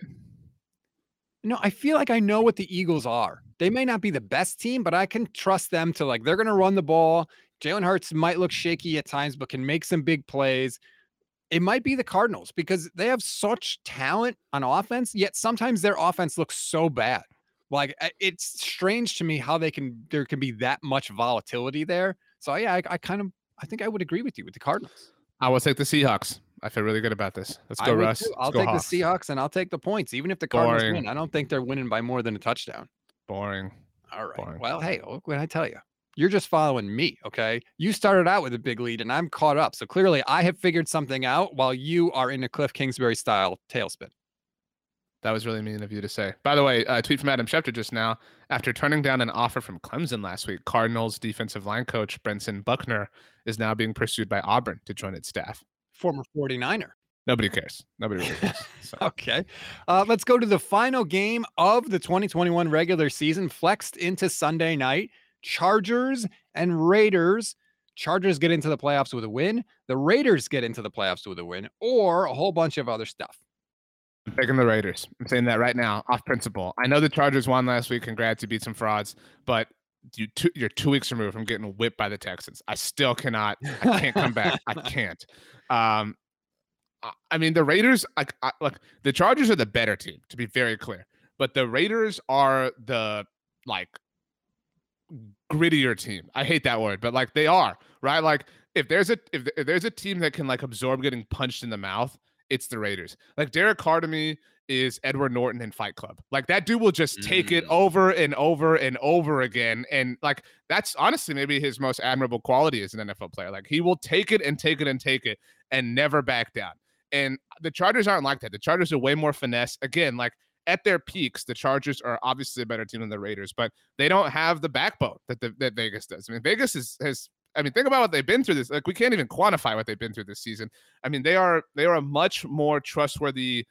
No, I feel like I know what the Eagles are. They may not be the best team, but I can trust them to, like, they're going to run the ball. Jalen Hurts might look shaky at times, but can make some big plays. It might be the Cardinals because they have such talent on offense, yet sometimes their offense looks so bad. Like, it's strange to me how there can be that much volatility there. So yeah, I think I would agree with you with the Cardinals. I will take the Seahawks. I feel really good about this. Let's go, Russ. I'll take the Seahawks and I'll take the points, even if the Cardinals win. I don't think they're winning by more than a touchdown. Boring. All right. Boring. Well, hey, look what I tell you. You're just following me, okay? You started out with a big lead, and I'm caught up. So clearly, I have figured something out while you are in a Cliff Kingsbury style tailspin. That was really mean of you to say. By the way, a tweet from Adam Schefter just now. After turning down an offer from Clemson last week, Cardinals defensive line coach Brenson Buckner is now being pursued by Auburn to join its staff. Former 49er. Nobody cares. Nobody really cares. So. Okay. Let's go to the final game of the 2021 regular season, flexed into Sunday night. Chargers and Raiders. Chargers get into the playoffs with a win. The Raiders get into the playoffs with a win, or a whole bunch of other stuff. I'm taking the Raiders. I'm saying that right now, off principle. I know the Chargers won last week. Congrats, you beat some frauds, but you're 2 weeks removed from getting whipped by the Texans. I still cannot. I can't come back. I can't. I mean, the Raiders. Look, the Chargers are the better team, to be very clear, but the Raiders are the grittier team. I hate that word, but they are, right? Like if there's a team that can absorb getting punched in the mouth, it's the Raiders. Derek Carr to me is Edward Norton in Fight Club. That dude will just take it over and over and over again. And that's honestly maybe his most admirable quality as an NFL player. He will take it and take it and take it and never back down. And the Chargers aren't like that. The Chargers are way more finesse. Again, at their peaks, the Chargers are obviously a better team than the Raiders, but they don't have the backbone that Vegas does. I mean, Vegas has think about what they've been through this. We can't even quantify what they've been through this season. I mean, they are a much more trustworthy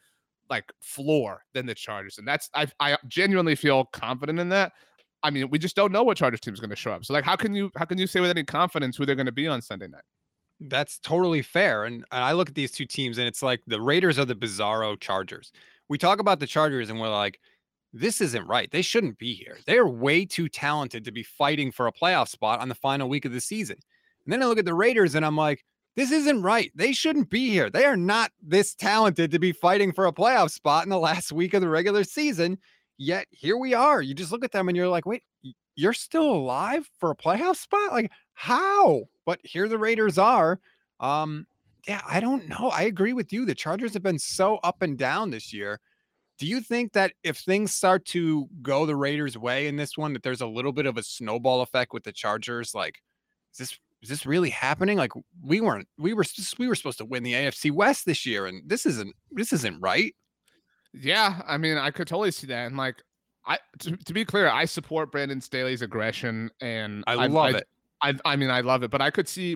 floor than the Chargers. And I genuinely feel confident in that. I mean, we just don't know what Chargers team is going to show up. So how can you say with any confidence who they're going to be on Sunday night? That's totally fair. And I look at these two teams and it's the Raiders are the bizarro Chargers. We talk about the Chargers and we're like, this isn't right. They shouldn't be here. They are way too talented to be fighting for a playoff spot on the final week of the season. And then I look at the Raiders and I'm like, this isn't right. They shouldn't be here. They are not this talented to be fighting for a playoff spot in the last week of the regular season. Yet here we are. You just look at them and you're like, wait, you're still alive for a playoff spot? How? But here the Raiders are. Yeah, I don't know. I agree with you. The Chargers have been so up and down this year. Do you think that if things start to go the Raiders' way in this one, that there's a little bit of a snowball effect with the Chargers? Is this really happening? We were supposed to win the AFC West this year, and this isn't right. Yeah, I mean, I could totally see that. And to be clear, I support Brandon Staley's aggression, and I love it. I mean, I love it, but I could see.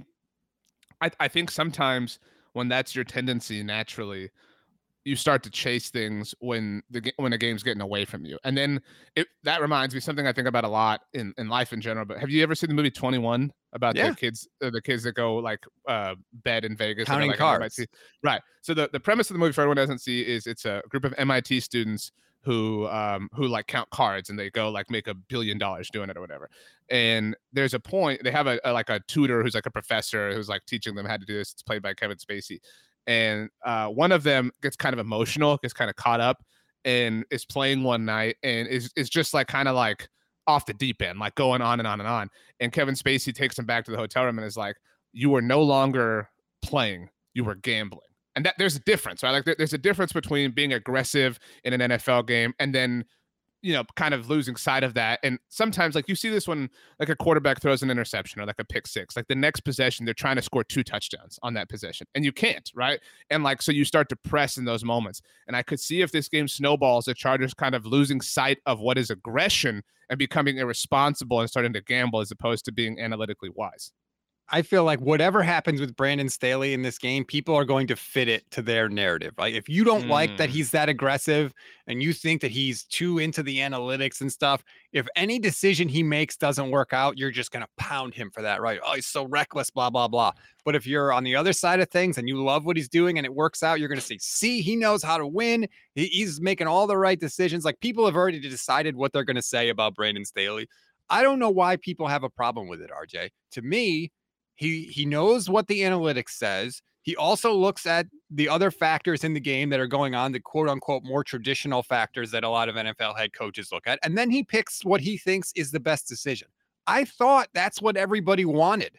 I think sometimes when that's your tendency naturally, you start to chase things when a game's getting away from you. And then that reminds me something I think about a lot in life in general. But have you ever seen the movie 21 about the kids that go bet in Vegas? Counting cards. Right. So the premise of the movie for everyone who doesn't see is it's a group of MIT students who count cards and they go make $1 billion doing it or whatever. And there's a point they have a tutor who's a professor who's teaching them how to do this. It's played by Kevin Spacey. And one of them gets kind of emotional, gets kind of caught up, and is playing one night and is just off the deep end, going on and on and on. And Kevin Spacey takes him back to the hotel room and is like, "You were no longer playing, you were gambling." And that there's a difference, right? There's a difference between being aggressive in an NFL game and then kind of losing sight of that. And sometimes you see this when a quarterback throws an interception or a pick six, the next possession, they're trying to score 2 touchdowns on that possession and you can't, right? And so you start to press in those moments. And I could see if this game snowballs, the Chargers kind of losing sight of what is aggression and becoming irresponsible and starting to gamble as opposed to being analytically wise. I feel like whatever happens with Brandon Staley in this game, people are going to fit it to their narrative. If you don't like that he's that aggressive and you think that he's too into the analytics and stuff, if any decision he makes doesn't work out, you're just going to pound him for that, right? Oh, he's so reckless, blah, blah, blah. But if you're on the other side of things and you love what he's doing and it works out, you're going to say, see, he knows how to win. He's making all the right decisions. People have already decided what they're going to say about Brandon Staley. I don't know why people have a problem with it, RJ. To me, He knows what the analytics says. He also looks at the other factors in the game that are going on, the quote unquote more traditional factors that a lot of NFL head coaches look at. And then he picks what he thinks is the best decision. I thought that's what everybody wanted.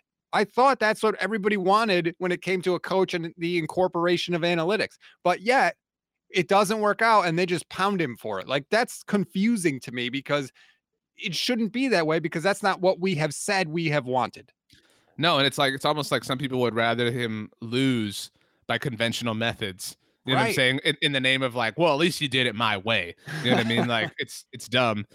When it came to a coach and the incorporation of analytics. But yet it doesn't work out and they just pound him for it. That's confusing to me because it shouldn't be that way because that's not what we have said we have wanted. No, and it's almost like some people would rather him lose by conventional methods You know what I'm saying? In the name of like, well, at least you did it my way. You know what I mean? Like it's dumb.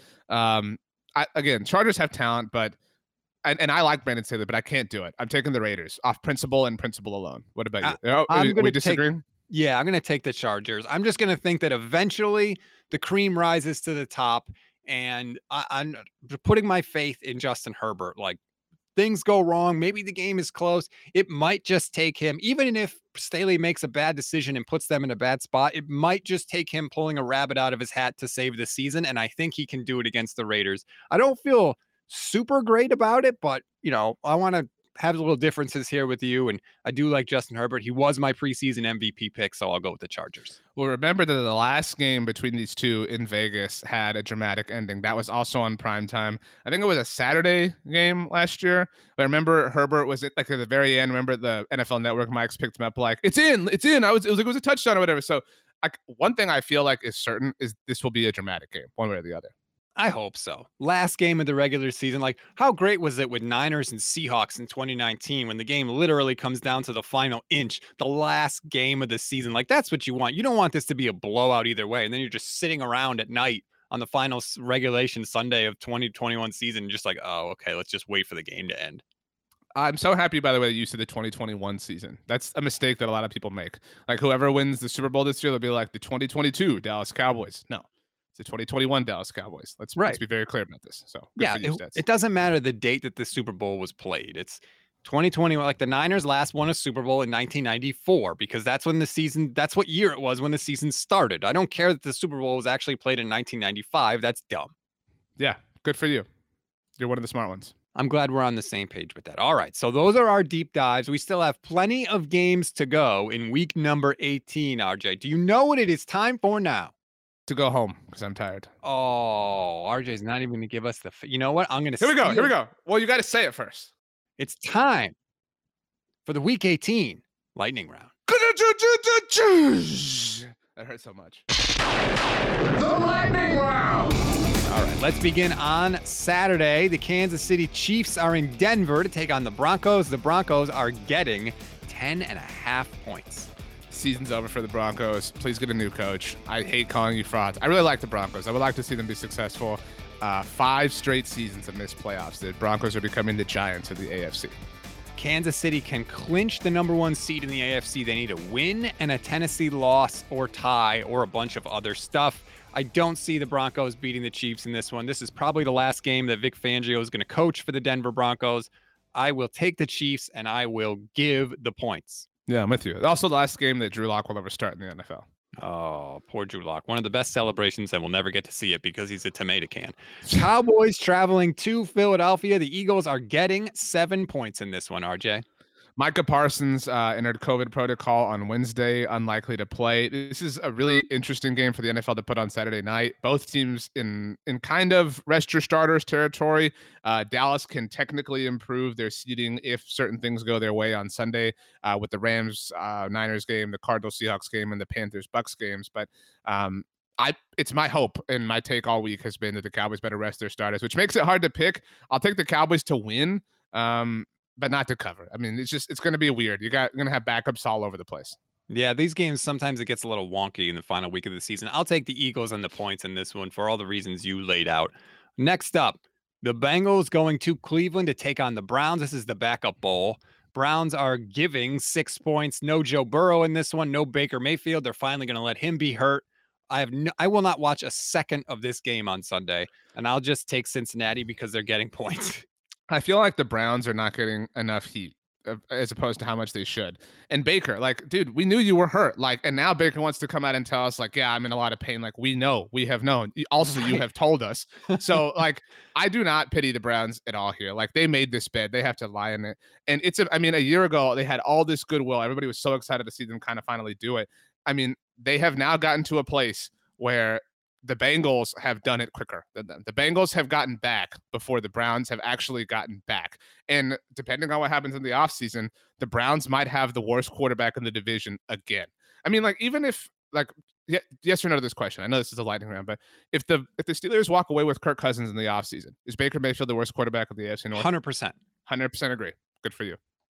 Again, Chargers have talent, but and I like Brandon Staley, but I can't do it. I'm taking the Raiders off principle and principle alone. What about you? I'm we disagree? Yeah, I'm going to take the Chargers. I'm just going to think that eventually the cream rises to the top, and I'm putting my faith in Justin Herbert. Like, things go wrong. Maybe the game is close. It might just take him, even if Staley makes a bad decision and puts them in a bad spot, it might just take him pulling a rabbit out of his hat to save the season. And I think he can do it against the Raiders. I don't feel super great about it, but, I want to have little differences here with you. And I do like Justin Herbert. He was my preseason MVP pick, so I'll go with the Chargers. Well, remember that the last game between these two in Vegas had a dramatic ending. That was also on primetime. I think it was a Saturday game last year. But I remember Herbert was at the very end. Remember the NFL Network mics picked him up like, it's in. It was a touchdown or whatever. So one thing I feel like is certain is this will be a dramatic game, one way or the other. I hope so. Last game of the regular season. Like, how great was it with Niners and Seahawks in 2019 when the game literally comes down to the final inch, the last game of the season? Like, that's what you want. You don't want this to be a blowout either way. And then you're just sitting around at night on the final regulation Sunday of 2021 season, just like, oh, okay, let's just wait for the game to end. I'm so happy, by the way, that you said the 2021 season. That's a mistake that a lot of people make. Like, whoever wins the Super Bowl this year, they'll be like the 2022 Dallas Cowboys. No. It's the 2021 Dallas Cowboys. Let's be very clear about this. So yeah, it doesn't matter the date that the Super Bowl was played. It's 2021. Like the Niners last won a Super Bowl in 1994 because that's what year it was when the season started. I don't care that the Super Bowl was actually played in 1995. That's dumb. Yeah, good for you. You're one of the smart ones. I'm glad we're on the same page with that. All right, so those are our deep dives. We still have plenty of games to go in week number 18, RJ. Do you know what it is time for now? To go home because I'm tired. Oh, RJ's not even going to give us you know what? I'm going to Here we go. Well, you got to say it first. It's time for the week 18 lightning round. That hurt so much. The lightning round. All right, let's begin on Saturday. The Kansas City Chiefs are in Denver to take on the Broncos. The Broncos are getting 10.5 points. Season's over for the Broncos. Please get a new coach. I hate calling you frauds. I really like the Broncos. I would like to see them be successful. 5 straight seasons of missed playoffs. The Broncos are becoming the Giants of the AFC. Kansas City can clinch the number 1 seed in the AFC. They need a win and a Tennessee loss or tie or a bunch of other stuff. I don't see the Broncos beating the Chiefs in this one. This is probably the last game that Vic Fangio is going to coach for the Denver Broncos. I will take the Chiefs and I will give the points. Yeah, I'm with you. Also, the last game that Drew Lock will ever start in the NFL. Oh, poor Drew Lock. One of the best celebrations, and we'll never get to see it because he's a tomato can. Cowboys traveling to Philadelphia. The Eagles are getting 7 points in this one, RJ. Micah Parsons entered COVID protocol on Wednesday, unlikely to play. This is a really interesting game for the NFL to put on Saturday night. Both teams in kind of rest your starters territory. Dallas can technically improve their seeding if certain things go their way on Sunday with the Rams Niners game, the Cardinals Seahawks game, and the Panthers Bucks games. But it's my hope and my take all week has been that the Cowboys better rest their starters, which makes it hard to pick. I'll take the Cowboys to win. But not to cover. I mean, it's going to be weird. You're going to have backups all over the place. Yeah, these games, sometimes it gets a little wonky in the final week of the season. I'll take the Eagles and the points in this one for all the reasons you laid out. Next up, the Bengals going to Cleveland to take on the Browns. This is the backup bowl. Browns are giving 6 points. No Joe Burrow in this one. No Baker Mayfield. They're finally going to let him be hurt. I will not watch a second of this game on Sunday, and I'll just take Cincinnati because they're getting points. I feel like the Browns are not getting enough heat as opposed to how much they should. And Baker, like, dude, we knew you were hurt. Like, and now Baker wants to come out and tell us, like, yeah, I'm in a lot of pain. Like, we have known. Also, you have told us. So, like, I do not pity the Browns at all here. Like, they made this bed. They have to lie in it. And a year ago, they had all this goodwill. Everybody was so excited to see them kind of finally do it. I mean, they have now gotten to a place where the Bengals have done it quicker than them. The Bengals have gotten back before the Browns have actually gotten back. And depending on what happens in the offseason, the Browns might have the worst quarterback in the division again. I mean, like, even if, like, yes or no to this question. I know this is a lightning round, but if the Steelers walk away with Kirk Cousins in the offseason, is Baker Mayfield the worst quarterback of the AFC North? 100%. 100% agree. Good for you.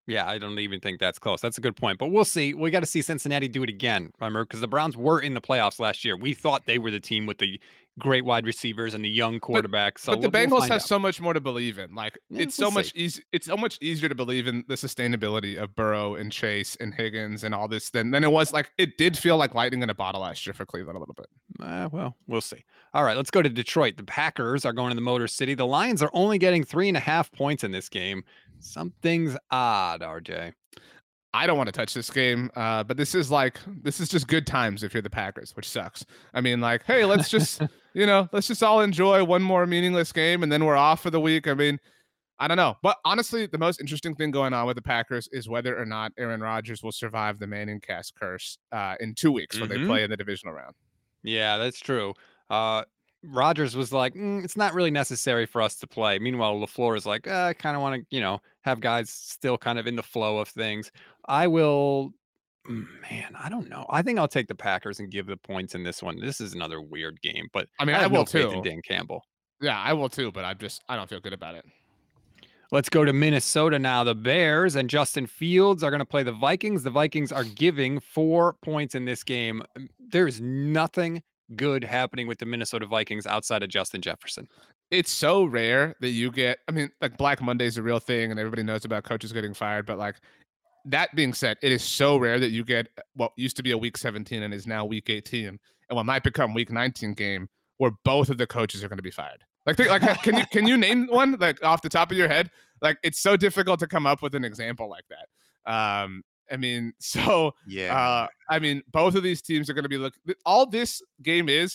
Yeah, I don't even think that's close. That's a good point. But we'll see. We got to see Cincinnati do it again, remember? Because the Browns were in the playoffs last year. We thought they were the team with the great wide receivers and the young quarterback. So but the we'll Bengals have out. so much more to believe in. Like it's so much easier to believe in the sustainability of Burrow and Chase and Higgins and all this than it was. Like it did feel like lightning in a bottle last year for Cleveland a little bit. Well, we'll see. All right, let's go to Detroit. The Packers are going to the Motor City. The Lions are only getting 3.5 points in this game. Something's odd, RJ. I don't want to touch this game, but this is just good times if you're the Packers, which sucks. I mean, like, hey, let's just let's just all enjoy one more meaningless game and then we're off for the week. I mean, I don't know, but honestly, the most interesting thing going on with the Packers is whether or not Aaron Rodgers will survive the Manning cast curse in 2 weeks when they play in the divisional round. Yeah, that's true. Rodgers was like, it's not really necessary for us to play. Meanwhile, LaFleur is like, I kind of want to, have guys still kind of in the flow of things. I will, man, I don't know. I think I'll take the Packers and give the points in this one. This is another weird game, but I mean, I will too. In Dan Campbell. Yeah, I will too, but I don't feel good about it. Let's go to Minnesota now. The Bears and Justin Fields are going to play the Vikings. The Vikings are giving 4 points in this game. There's nothing good happening with the Minnesota Vikings outside of Justin Jefferson. It's so rare that you get, I mean, like Black Monday is a real thing and everybody knows about coaches getting fired. But like that being said, it is so rare that you get what used to be a week 17 and is now week 18 and what might become week 19 game where both of the coaches are going to be fired. Like can you name one like off the top of your head? Like it's so difficult to come up with an example like that. I mean, so yeah. I mean, both of these teams are going to be all this game is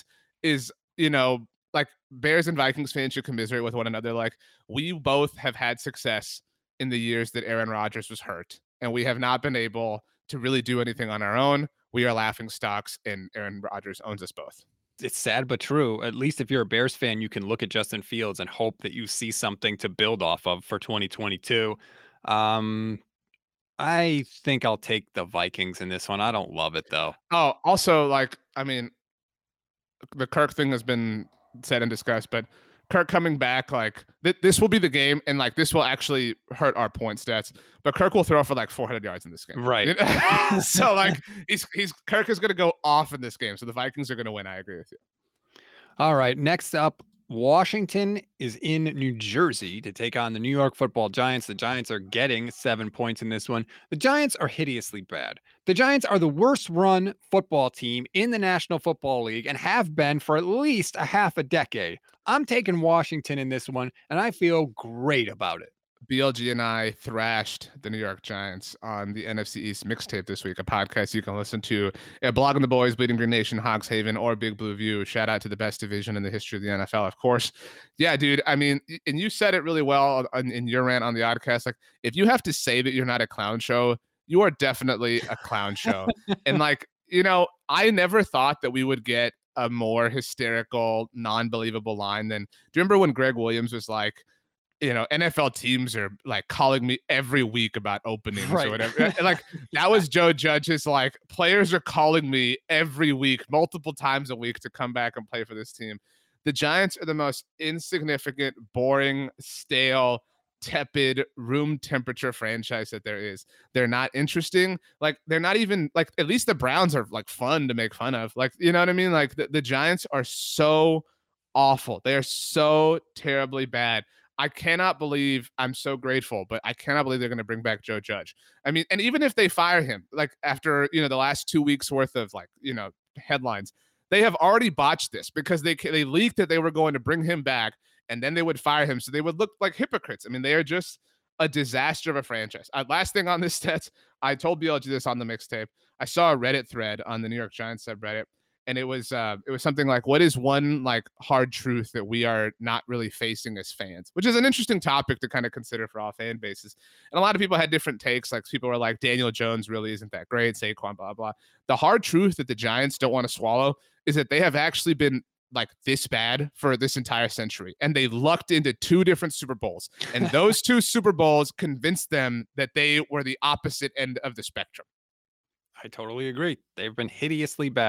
like Bears and Vikings fans should commiserate with one another. Like we both have had success in the years that Aaron Rodgers was hurt, and we have not been able to really do anything on our own. We are laughing stocks, and Aaron Rodgers owns us both. It's sad but true. At least if you're a Bears fan, you can look at Justin Fields and hope that you see something to build off of for 2022. I think I'll take the Vikings in this one. I don't love it though. Oh, also, like, I mean, the Kirk thing has been said and discussed, but Kirk coming back, like this will be the game, and like this will actually hurt our point stats. But Kirk will throw for like 400 yards in this game, right? So like Kirk is going to go off in this game, so the Vikings are going to win. I agree with you. All right, next up, Washington is in New Jersey to take on the New York Football Giants. The Giants are getting 7 points in this one. The Giants are hideously bad. The Giants are the worst run football team in the National Football League and have been for at least a half a decade. I'm taking Washington in this one, and I feel great about it. BLG and I thrashed the New York Giants on the NFC East mixtape this week, a podcast you can listen to at Blogging the Boys, Bleeding Green Nation, Hogs Haven, or Big Blue View. Shout out to the best division in the history of the NFL, of course. Yeah, dude. I mean, and you said it really well in your rant on the Oddcast. Like, if you have to say that you're not a clown show, you are definitely a clown show. And like, I never thought that we would get a more hysterical, non-believable line than, do you remember when Greg Williams was like, NFL teams are like calling me every week about openings or whatever. And like that was Joe Judge's like players are calling me every week, multiple times a week to come back and play for this team. The Giants are the most insignificant, boring, stale, tepid, room temperature franchise that there is. They're not interesting. Like they're not even like, at least the Browns are like fun to make fun of. Like, you know what I mean? Like the Giants are so awful. They are so terribly bad. I cannot believe, I'm so grateful, but I cannot believe they're going to bring back Joe Judge. I mean, and even if they fire him, like after, the last 2 weeks worth of like, headlines, they have already botched this because they leaked that they were going to bring him back and then they would fire him. So they would look like hypocrites. I mean, they are just a disaster of a franchise. Last thing on this stats, I told BLG this on the mixtape. I saw a Reddit thread on the New York Giants subreddit. And it was something like, what is one like hard truth that we are not really facing as fans, which is an interesting topic to kind of consider for all fan bases. And a lot of people had different takes. Like people were like, Daniel Jones really isn't that great. Saquon, blah, blah. The hard truth that the Giants don't want to swallow is that they have actually been like this bad for this entire century. And they lucked into 2 different Super Bowls. And those 2 Super Bowls convinced them that they were the opposite end of the spectrum. I totally agree. They've been hideously bad.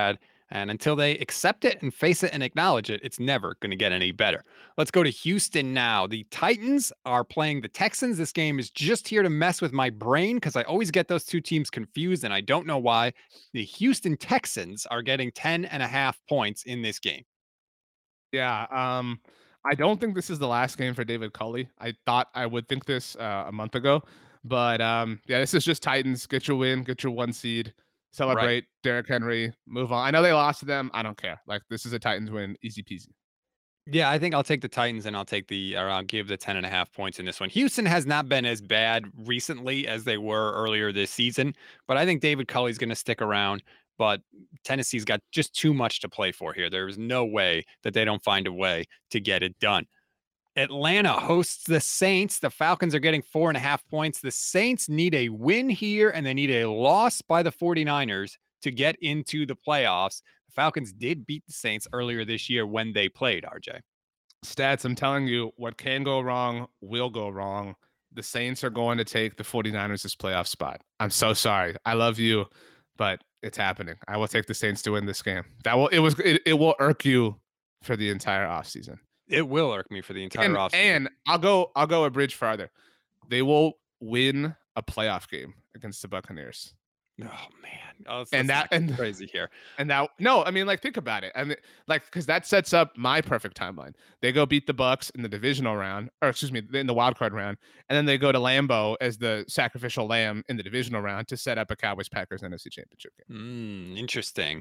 And until they accept it and face it and acknowledge it, it's never going to get any better. Let's go to Houston now. The Titans are playing the Texans. This game is just here to mess with my brain because I always get those two teams confused, and I don't know why. The Houston Texans are getting 10.5 points in this game. Yeah, I don't think this is the last game for David Culley. I thought I would think this a month ago, but yeah, this is just Titans. Get your win, get your 1 seed. Celebrate, right. Derrick Henry, move on. I know they lost to them. I don't care. Like, this is a Titans win, easy peasy. Yeah, I think I'll take the Titans and I'll give the 10.5 points in this one. Houston has not been as bad recently as they were earlier this season, but I think David Culley's going to stick around. But Tennessee's got just too much to play for here. There is no way that they don't find a way to get it done. Atlanta hosts the Saints. The Falcons are getting 4.5 points. The Saints need a win here, and they need a loss by the 49ers to get into the playoffs. The Falcons did beat the Saints earlier this year when they played, RJ. Stats, I'm telling you, what can go wrong will go wrong. The Saints are going to take the 49ers this playoff spot. I'm so sorry. I love you, but it's happening. I will take the Saints to win this game. It will irk you for the entire offseason. It will irk me for the entire offseason. And I'll go a bridge farther. They will win a playoff game against the Buccaneers. Oh man. And crazy here. And that, no, I mean, like, think about it. I mean, like, because that sets up my perfect timeline. They go beat the Bucs in the divisional round, or excuse me, in the wild card round, and then they go to Lambeau as the sacrificial lamb in the divisional round to set up a Cowboys-Packers NFC Championship game. Interesting.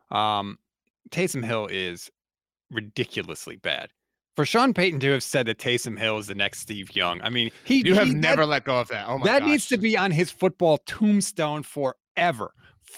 Taysom Hill is ridiculously bad. For Sean Payton to have said that Taysom Hill is the next Steve Young, I mean, you have never let go of that. Oh my That needs to be on his football tombstone forever.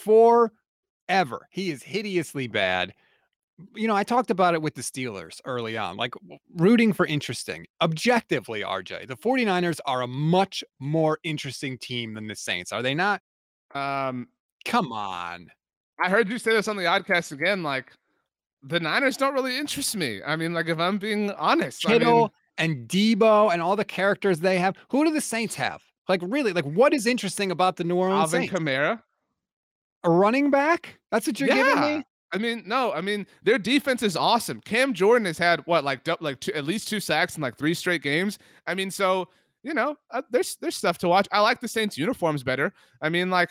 Forever. He is hideously bad. You know, I talked about it with the Steelers early on, like rooting for interesting. Objectively, RJ, the 49ers are a much more interesting team than the Saints, are they not? Come on. I heard you say this on the Oddcast again, like, the Niners don't really interest me. I mean, like, if I'm being honest. Kittle and Debo and all the characters they have. Who do the Saints have? Like, really? Like, what is interesting about the New Orleans Saints? Alvin Kamara? A running back? That's what you're giving me? I mean, no. I mean, their defense is awesome. Cam Jordan has had, at least 2 sacks in, like, 3 straight games. I mean, so, you know, there's stuff to watch. I like the Saints uniforms better. I mean, like,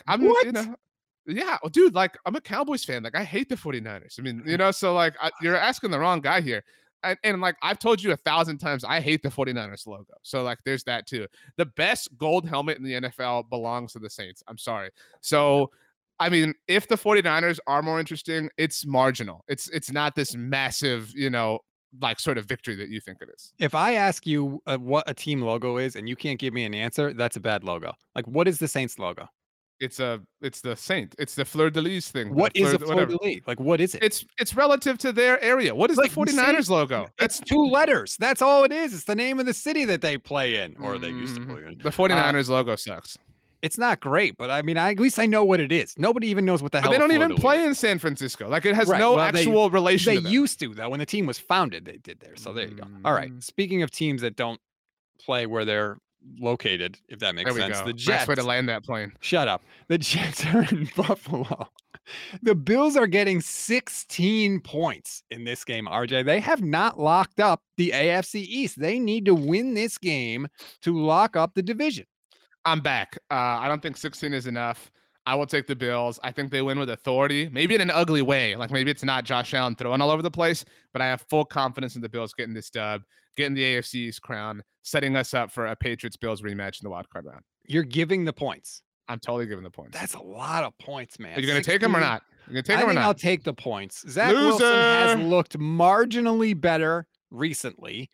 yeah, well, dude, like, I'm a Cowboys fan. Like, I hate the 49ers. I mean, you know, so, like, you're asking the wrong guy here. And like, I've told you 1,000 times, I hate the 49ers logo. So, like, there's that too. The best gold helmet in the NFL belongs to the Saints. I'm sorry. So, I mean, if the 49ers are more interesting, it's marginal. It's not this massive, you know, like, sort of victory that you think it is. If I ask you what a team logo is and you can't give me an answer, that's a bad logo. Like, what is the Saints logo? It's the Saint. It's the Fleur de Lis thing. What is a Fleur de Lis? Like, what is it? It's relative to their area. What is, like, the 49ers logo? It's 2 letters. That's all it is. It's the name of the city that they play in, or they used to play in. The 49ers logo sucks. It's not great, but I mean, at least I know what it is. Nobody even knows what the hell. They don't even play in San Francisco. Like, it has no actual relation. They used to, though. When the team was founded, they did there. So there you go. All right. Speaking of teams that don't play where they're located, if that makes sense. The Jets. Nice way to land that plane. Shut up. The Jets are in Buffalo. The Bills are getting 16 points in this game, RJ. They have not locked up the AFC East. They need to win this game to lock up the division. I'm back. I don't think 16 is enough. I will take the Bills. I think they win with authority, maybe in an ugly way. Like, maybe it's not Josh Allen throwing all over the place, but I have full confidence in the Bills getting this dub, getting the AFC East crown, setting us up for a Patriots-Bills rematch in the wild card round. You're giving the points. I'm totally giving the points. That's a lot of points, man. Are you going to take them or not? You're going to take them or not? I'll take the points. Zach Wilson has looked marginally better recently.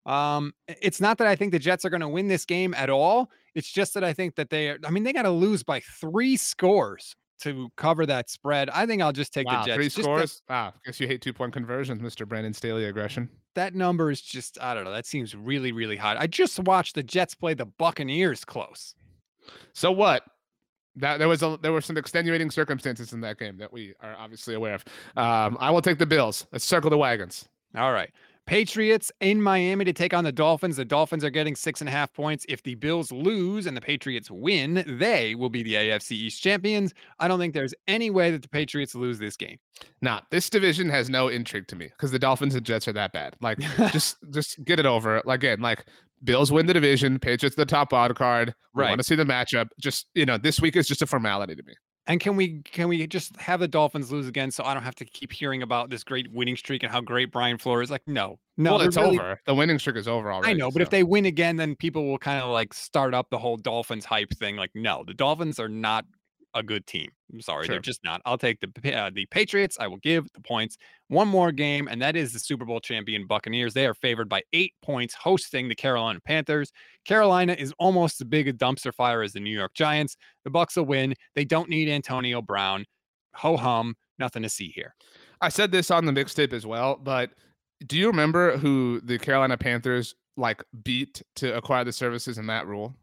It's not that I think the Jets are going to win this game at all. It's just that I think that they got to lose by 3 scores to cover that spread. I think I'll just take the Jets. 3 scores? Wow. Guess you hate 2-point conversions, Mr. Brandon Staley aggression. That number is just, I don't know. That seems really, really high. I just watched the Jets play the Buccaneers close. So what? There were some extenuating circumstances in that game that we are obviously aware of. I will take the Bills. Let's circle the wagons. All right. Patriots in Miami to take on the Dolphins. The Dolphins are getting 6.5 points. If the Bills lose and the Patriots win, they will be the AFC East champions. I don't think there's any way that the Patriots lose this game. Nah, this division has no intrigue to me because the Dolphins and Jets are that bad. Like, just get it over. Again, Bills win the division, Patriots the top wild card. We want to see the matchup. Just, this week is just a formality to me. And can we just have the Dolphins lose again so I don't have to keep hearing about this great winning streak and how great Brian Flores is? No. Well, it's over. The winning streak is over already. I know, but if they win again, then people will kind of start up the whole Dolphins hype thing. No, the Dolphins are not a good team. I'm sorry, They're just not. I'll take the Patriots. I will give the points. One more game, and that is the Super Bowl champion Buccaneers. They are favored by 8 points, hosting the Carolina Panthers. Carolina is almost as big a dumpster fire as the New York Giants. The Bucs will win. They don't need Antonio Brown. Ho hum, nothing to see here. I said this on the mixtape as well, but do you remember who the Carolina Panthers beat to acquire the services of Matt Rule?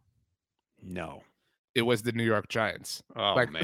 No. It was the New York Giants. Oh, man.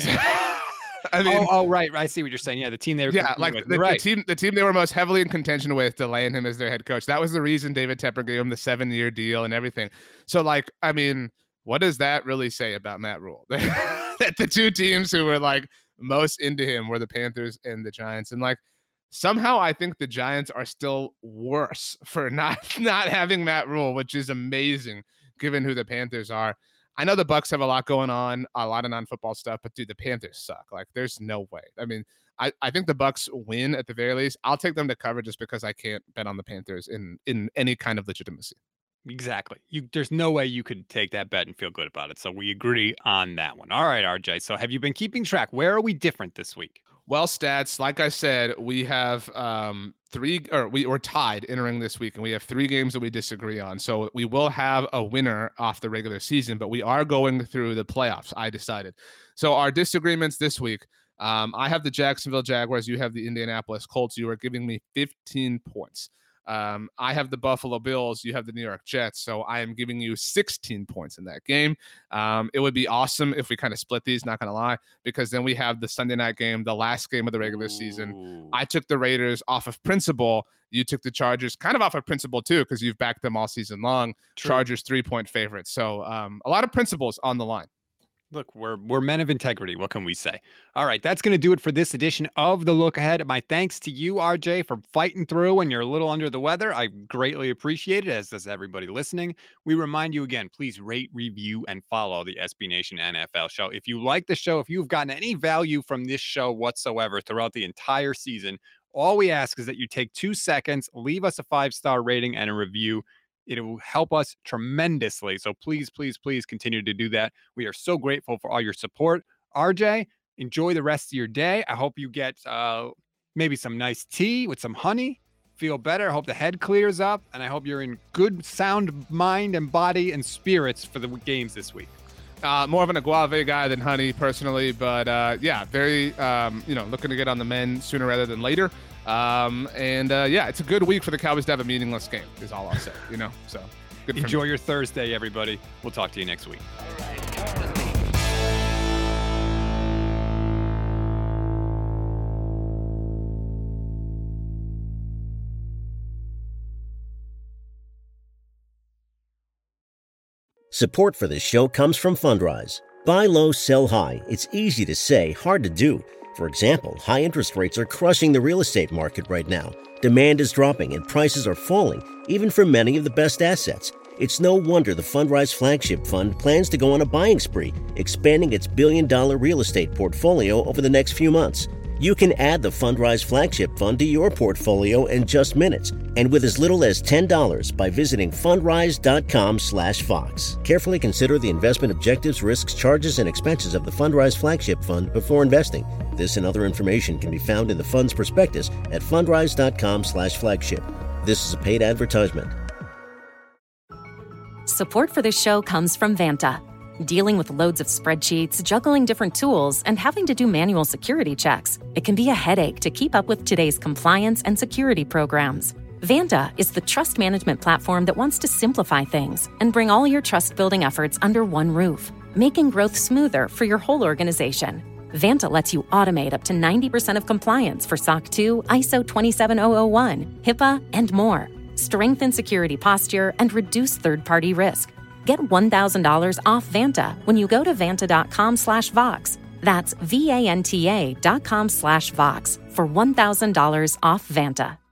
I mean, right. I see what you're saying. Yeah, the team they were the team they were most heavily in contention with to land him as their head coach. That was the reason David Tepper gave him the 7-year deal and everything. So, I mean, what does that really say about Matt Rule? That the two teams who were most into him were the Panthers and the Giants, and somehow I think the Giants are still worse for not having Matt Rule, which is amazing given who the Panthers are. I know the Bucs have a lot going on, a lot of non-football stuff, but dude, the Panthers suck. There's no way. I mean, I think the Bucs win at the very least. I'll take them to cover just because I can't bet on the Panthers in any kind of legitimacy. Exactly. There's no way you could take that bet and feel good about it. So we agree on that one. All right, RJ. So have you been keeping track? Where are we different this week? Well, Stats, like I said, we have we're tied entering this week, and we have 3 games that we disagree on. So we will have a winner off the regular season, but we are going through the playoffs, I decided. So our disagreements this week, I have the Jacksonville Jaguars, you have the Indianapolis Colts. You are giving me 15 points. I have the Buffalo Bills. You have the New York Jets. So I am giving you 16 points in that game. It would be awesome if we kind of split these, not going to lie, because then we have the Sunday night game, the last game of the regular season. I took the Raiders off of principle. You took the Chargers kind of off of principle too, because you've backed them all season long. True. Chargers 3-point favorites. So a lot of principles on the line. Look, we're men of integrity. What can we say? All right, that's going to do it for this edition of The Look Ahead. My thanks to you, RJ, for fighting through when you're a little under the weather. I greatly appreciate it, as does everybody listening. We remind you again, please rate, review, and follow the SB Nation NFL show. If you like the show, if you've gotten any value from this show whatsoever throughout the entire season, all we ask is that you take 2 seconds, leave us a 5-star rating and a review. It will help us tremendously. So please, please, please continue to do that. We are so grateful for all your support. RJ, enjoy the rest of your day. I hope you get maybe some nice tea with some honey. Feel better. I hope the head clears up. And I hope you're in good, sound mind and body and spirits for the games this week. More of an agave guy than honey, personally. But yeah, very, looking to get on the men sooner rather than later. It's a good week for the Cowboys to have a meaningless game is all I'll say, so good. Enjoy your Thursday, everybody. We'll talk to you next week. Support for this show comes from Fundrise. Buy low, sell high. It's easy to say, hard to do. For example, high interest rates are crushing the real estate market right now. Demand is dropping and prices are falling, even for many of the best assets. It's no wonder the Fundrise Flagship Fund plans to go on a buying spree, expanding its billion-dollar real estate portfolio over the next few months. You can add the Fundrise Flagship Fund to your portfolio in just minutes, and with as little as $10 by visiting fundrise.com/Fox. Carefully consider the investment objectives, risks, charges, and expenses of the Fundrise Flagship Fund before investing. This and other information can be found in the fund's prospectus at fundrise.com/flagship. This is a paid advertisement. Support for this show comes from Vanta. Dealing with loads of spreadsheets, juggling different tools, and having to do manual security checks, it can be a headache to keep up with today's compliance and security programs. Vanta is the trust management platform that wants to simplify things and bring all your trust-building efforts under one roof, making growth smoother for your whole organization. Vanta lets you automate up to 90% of compliance for SOC 2, ISO 27001, HIPAA, and more. strengthen security posture, and reduce third-party risk. Get $1,000 off Vanta when you go to vanta.com/Vox. That's VANTA.com/Vox for $1,000 off Vanta.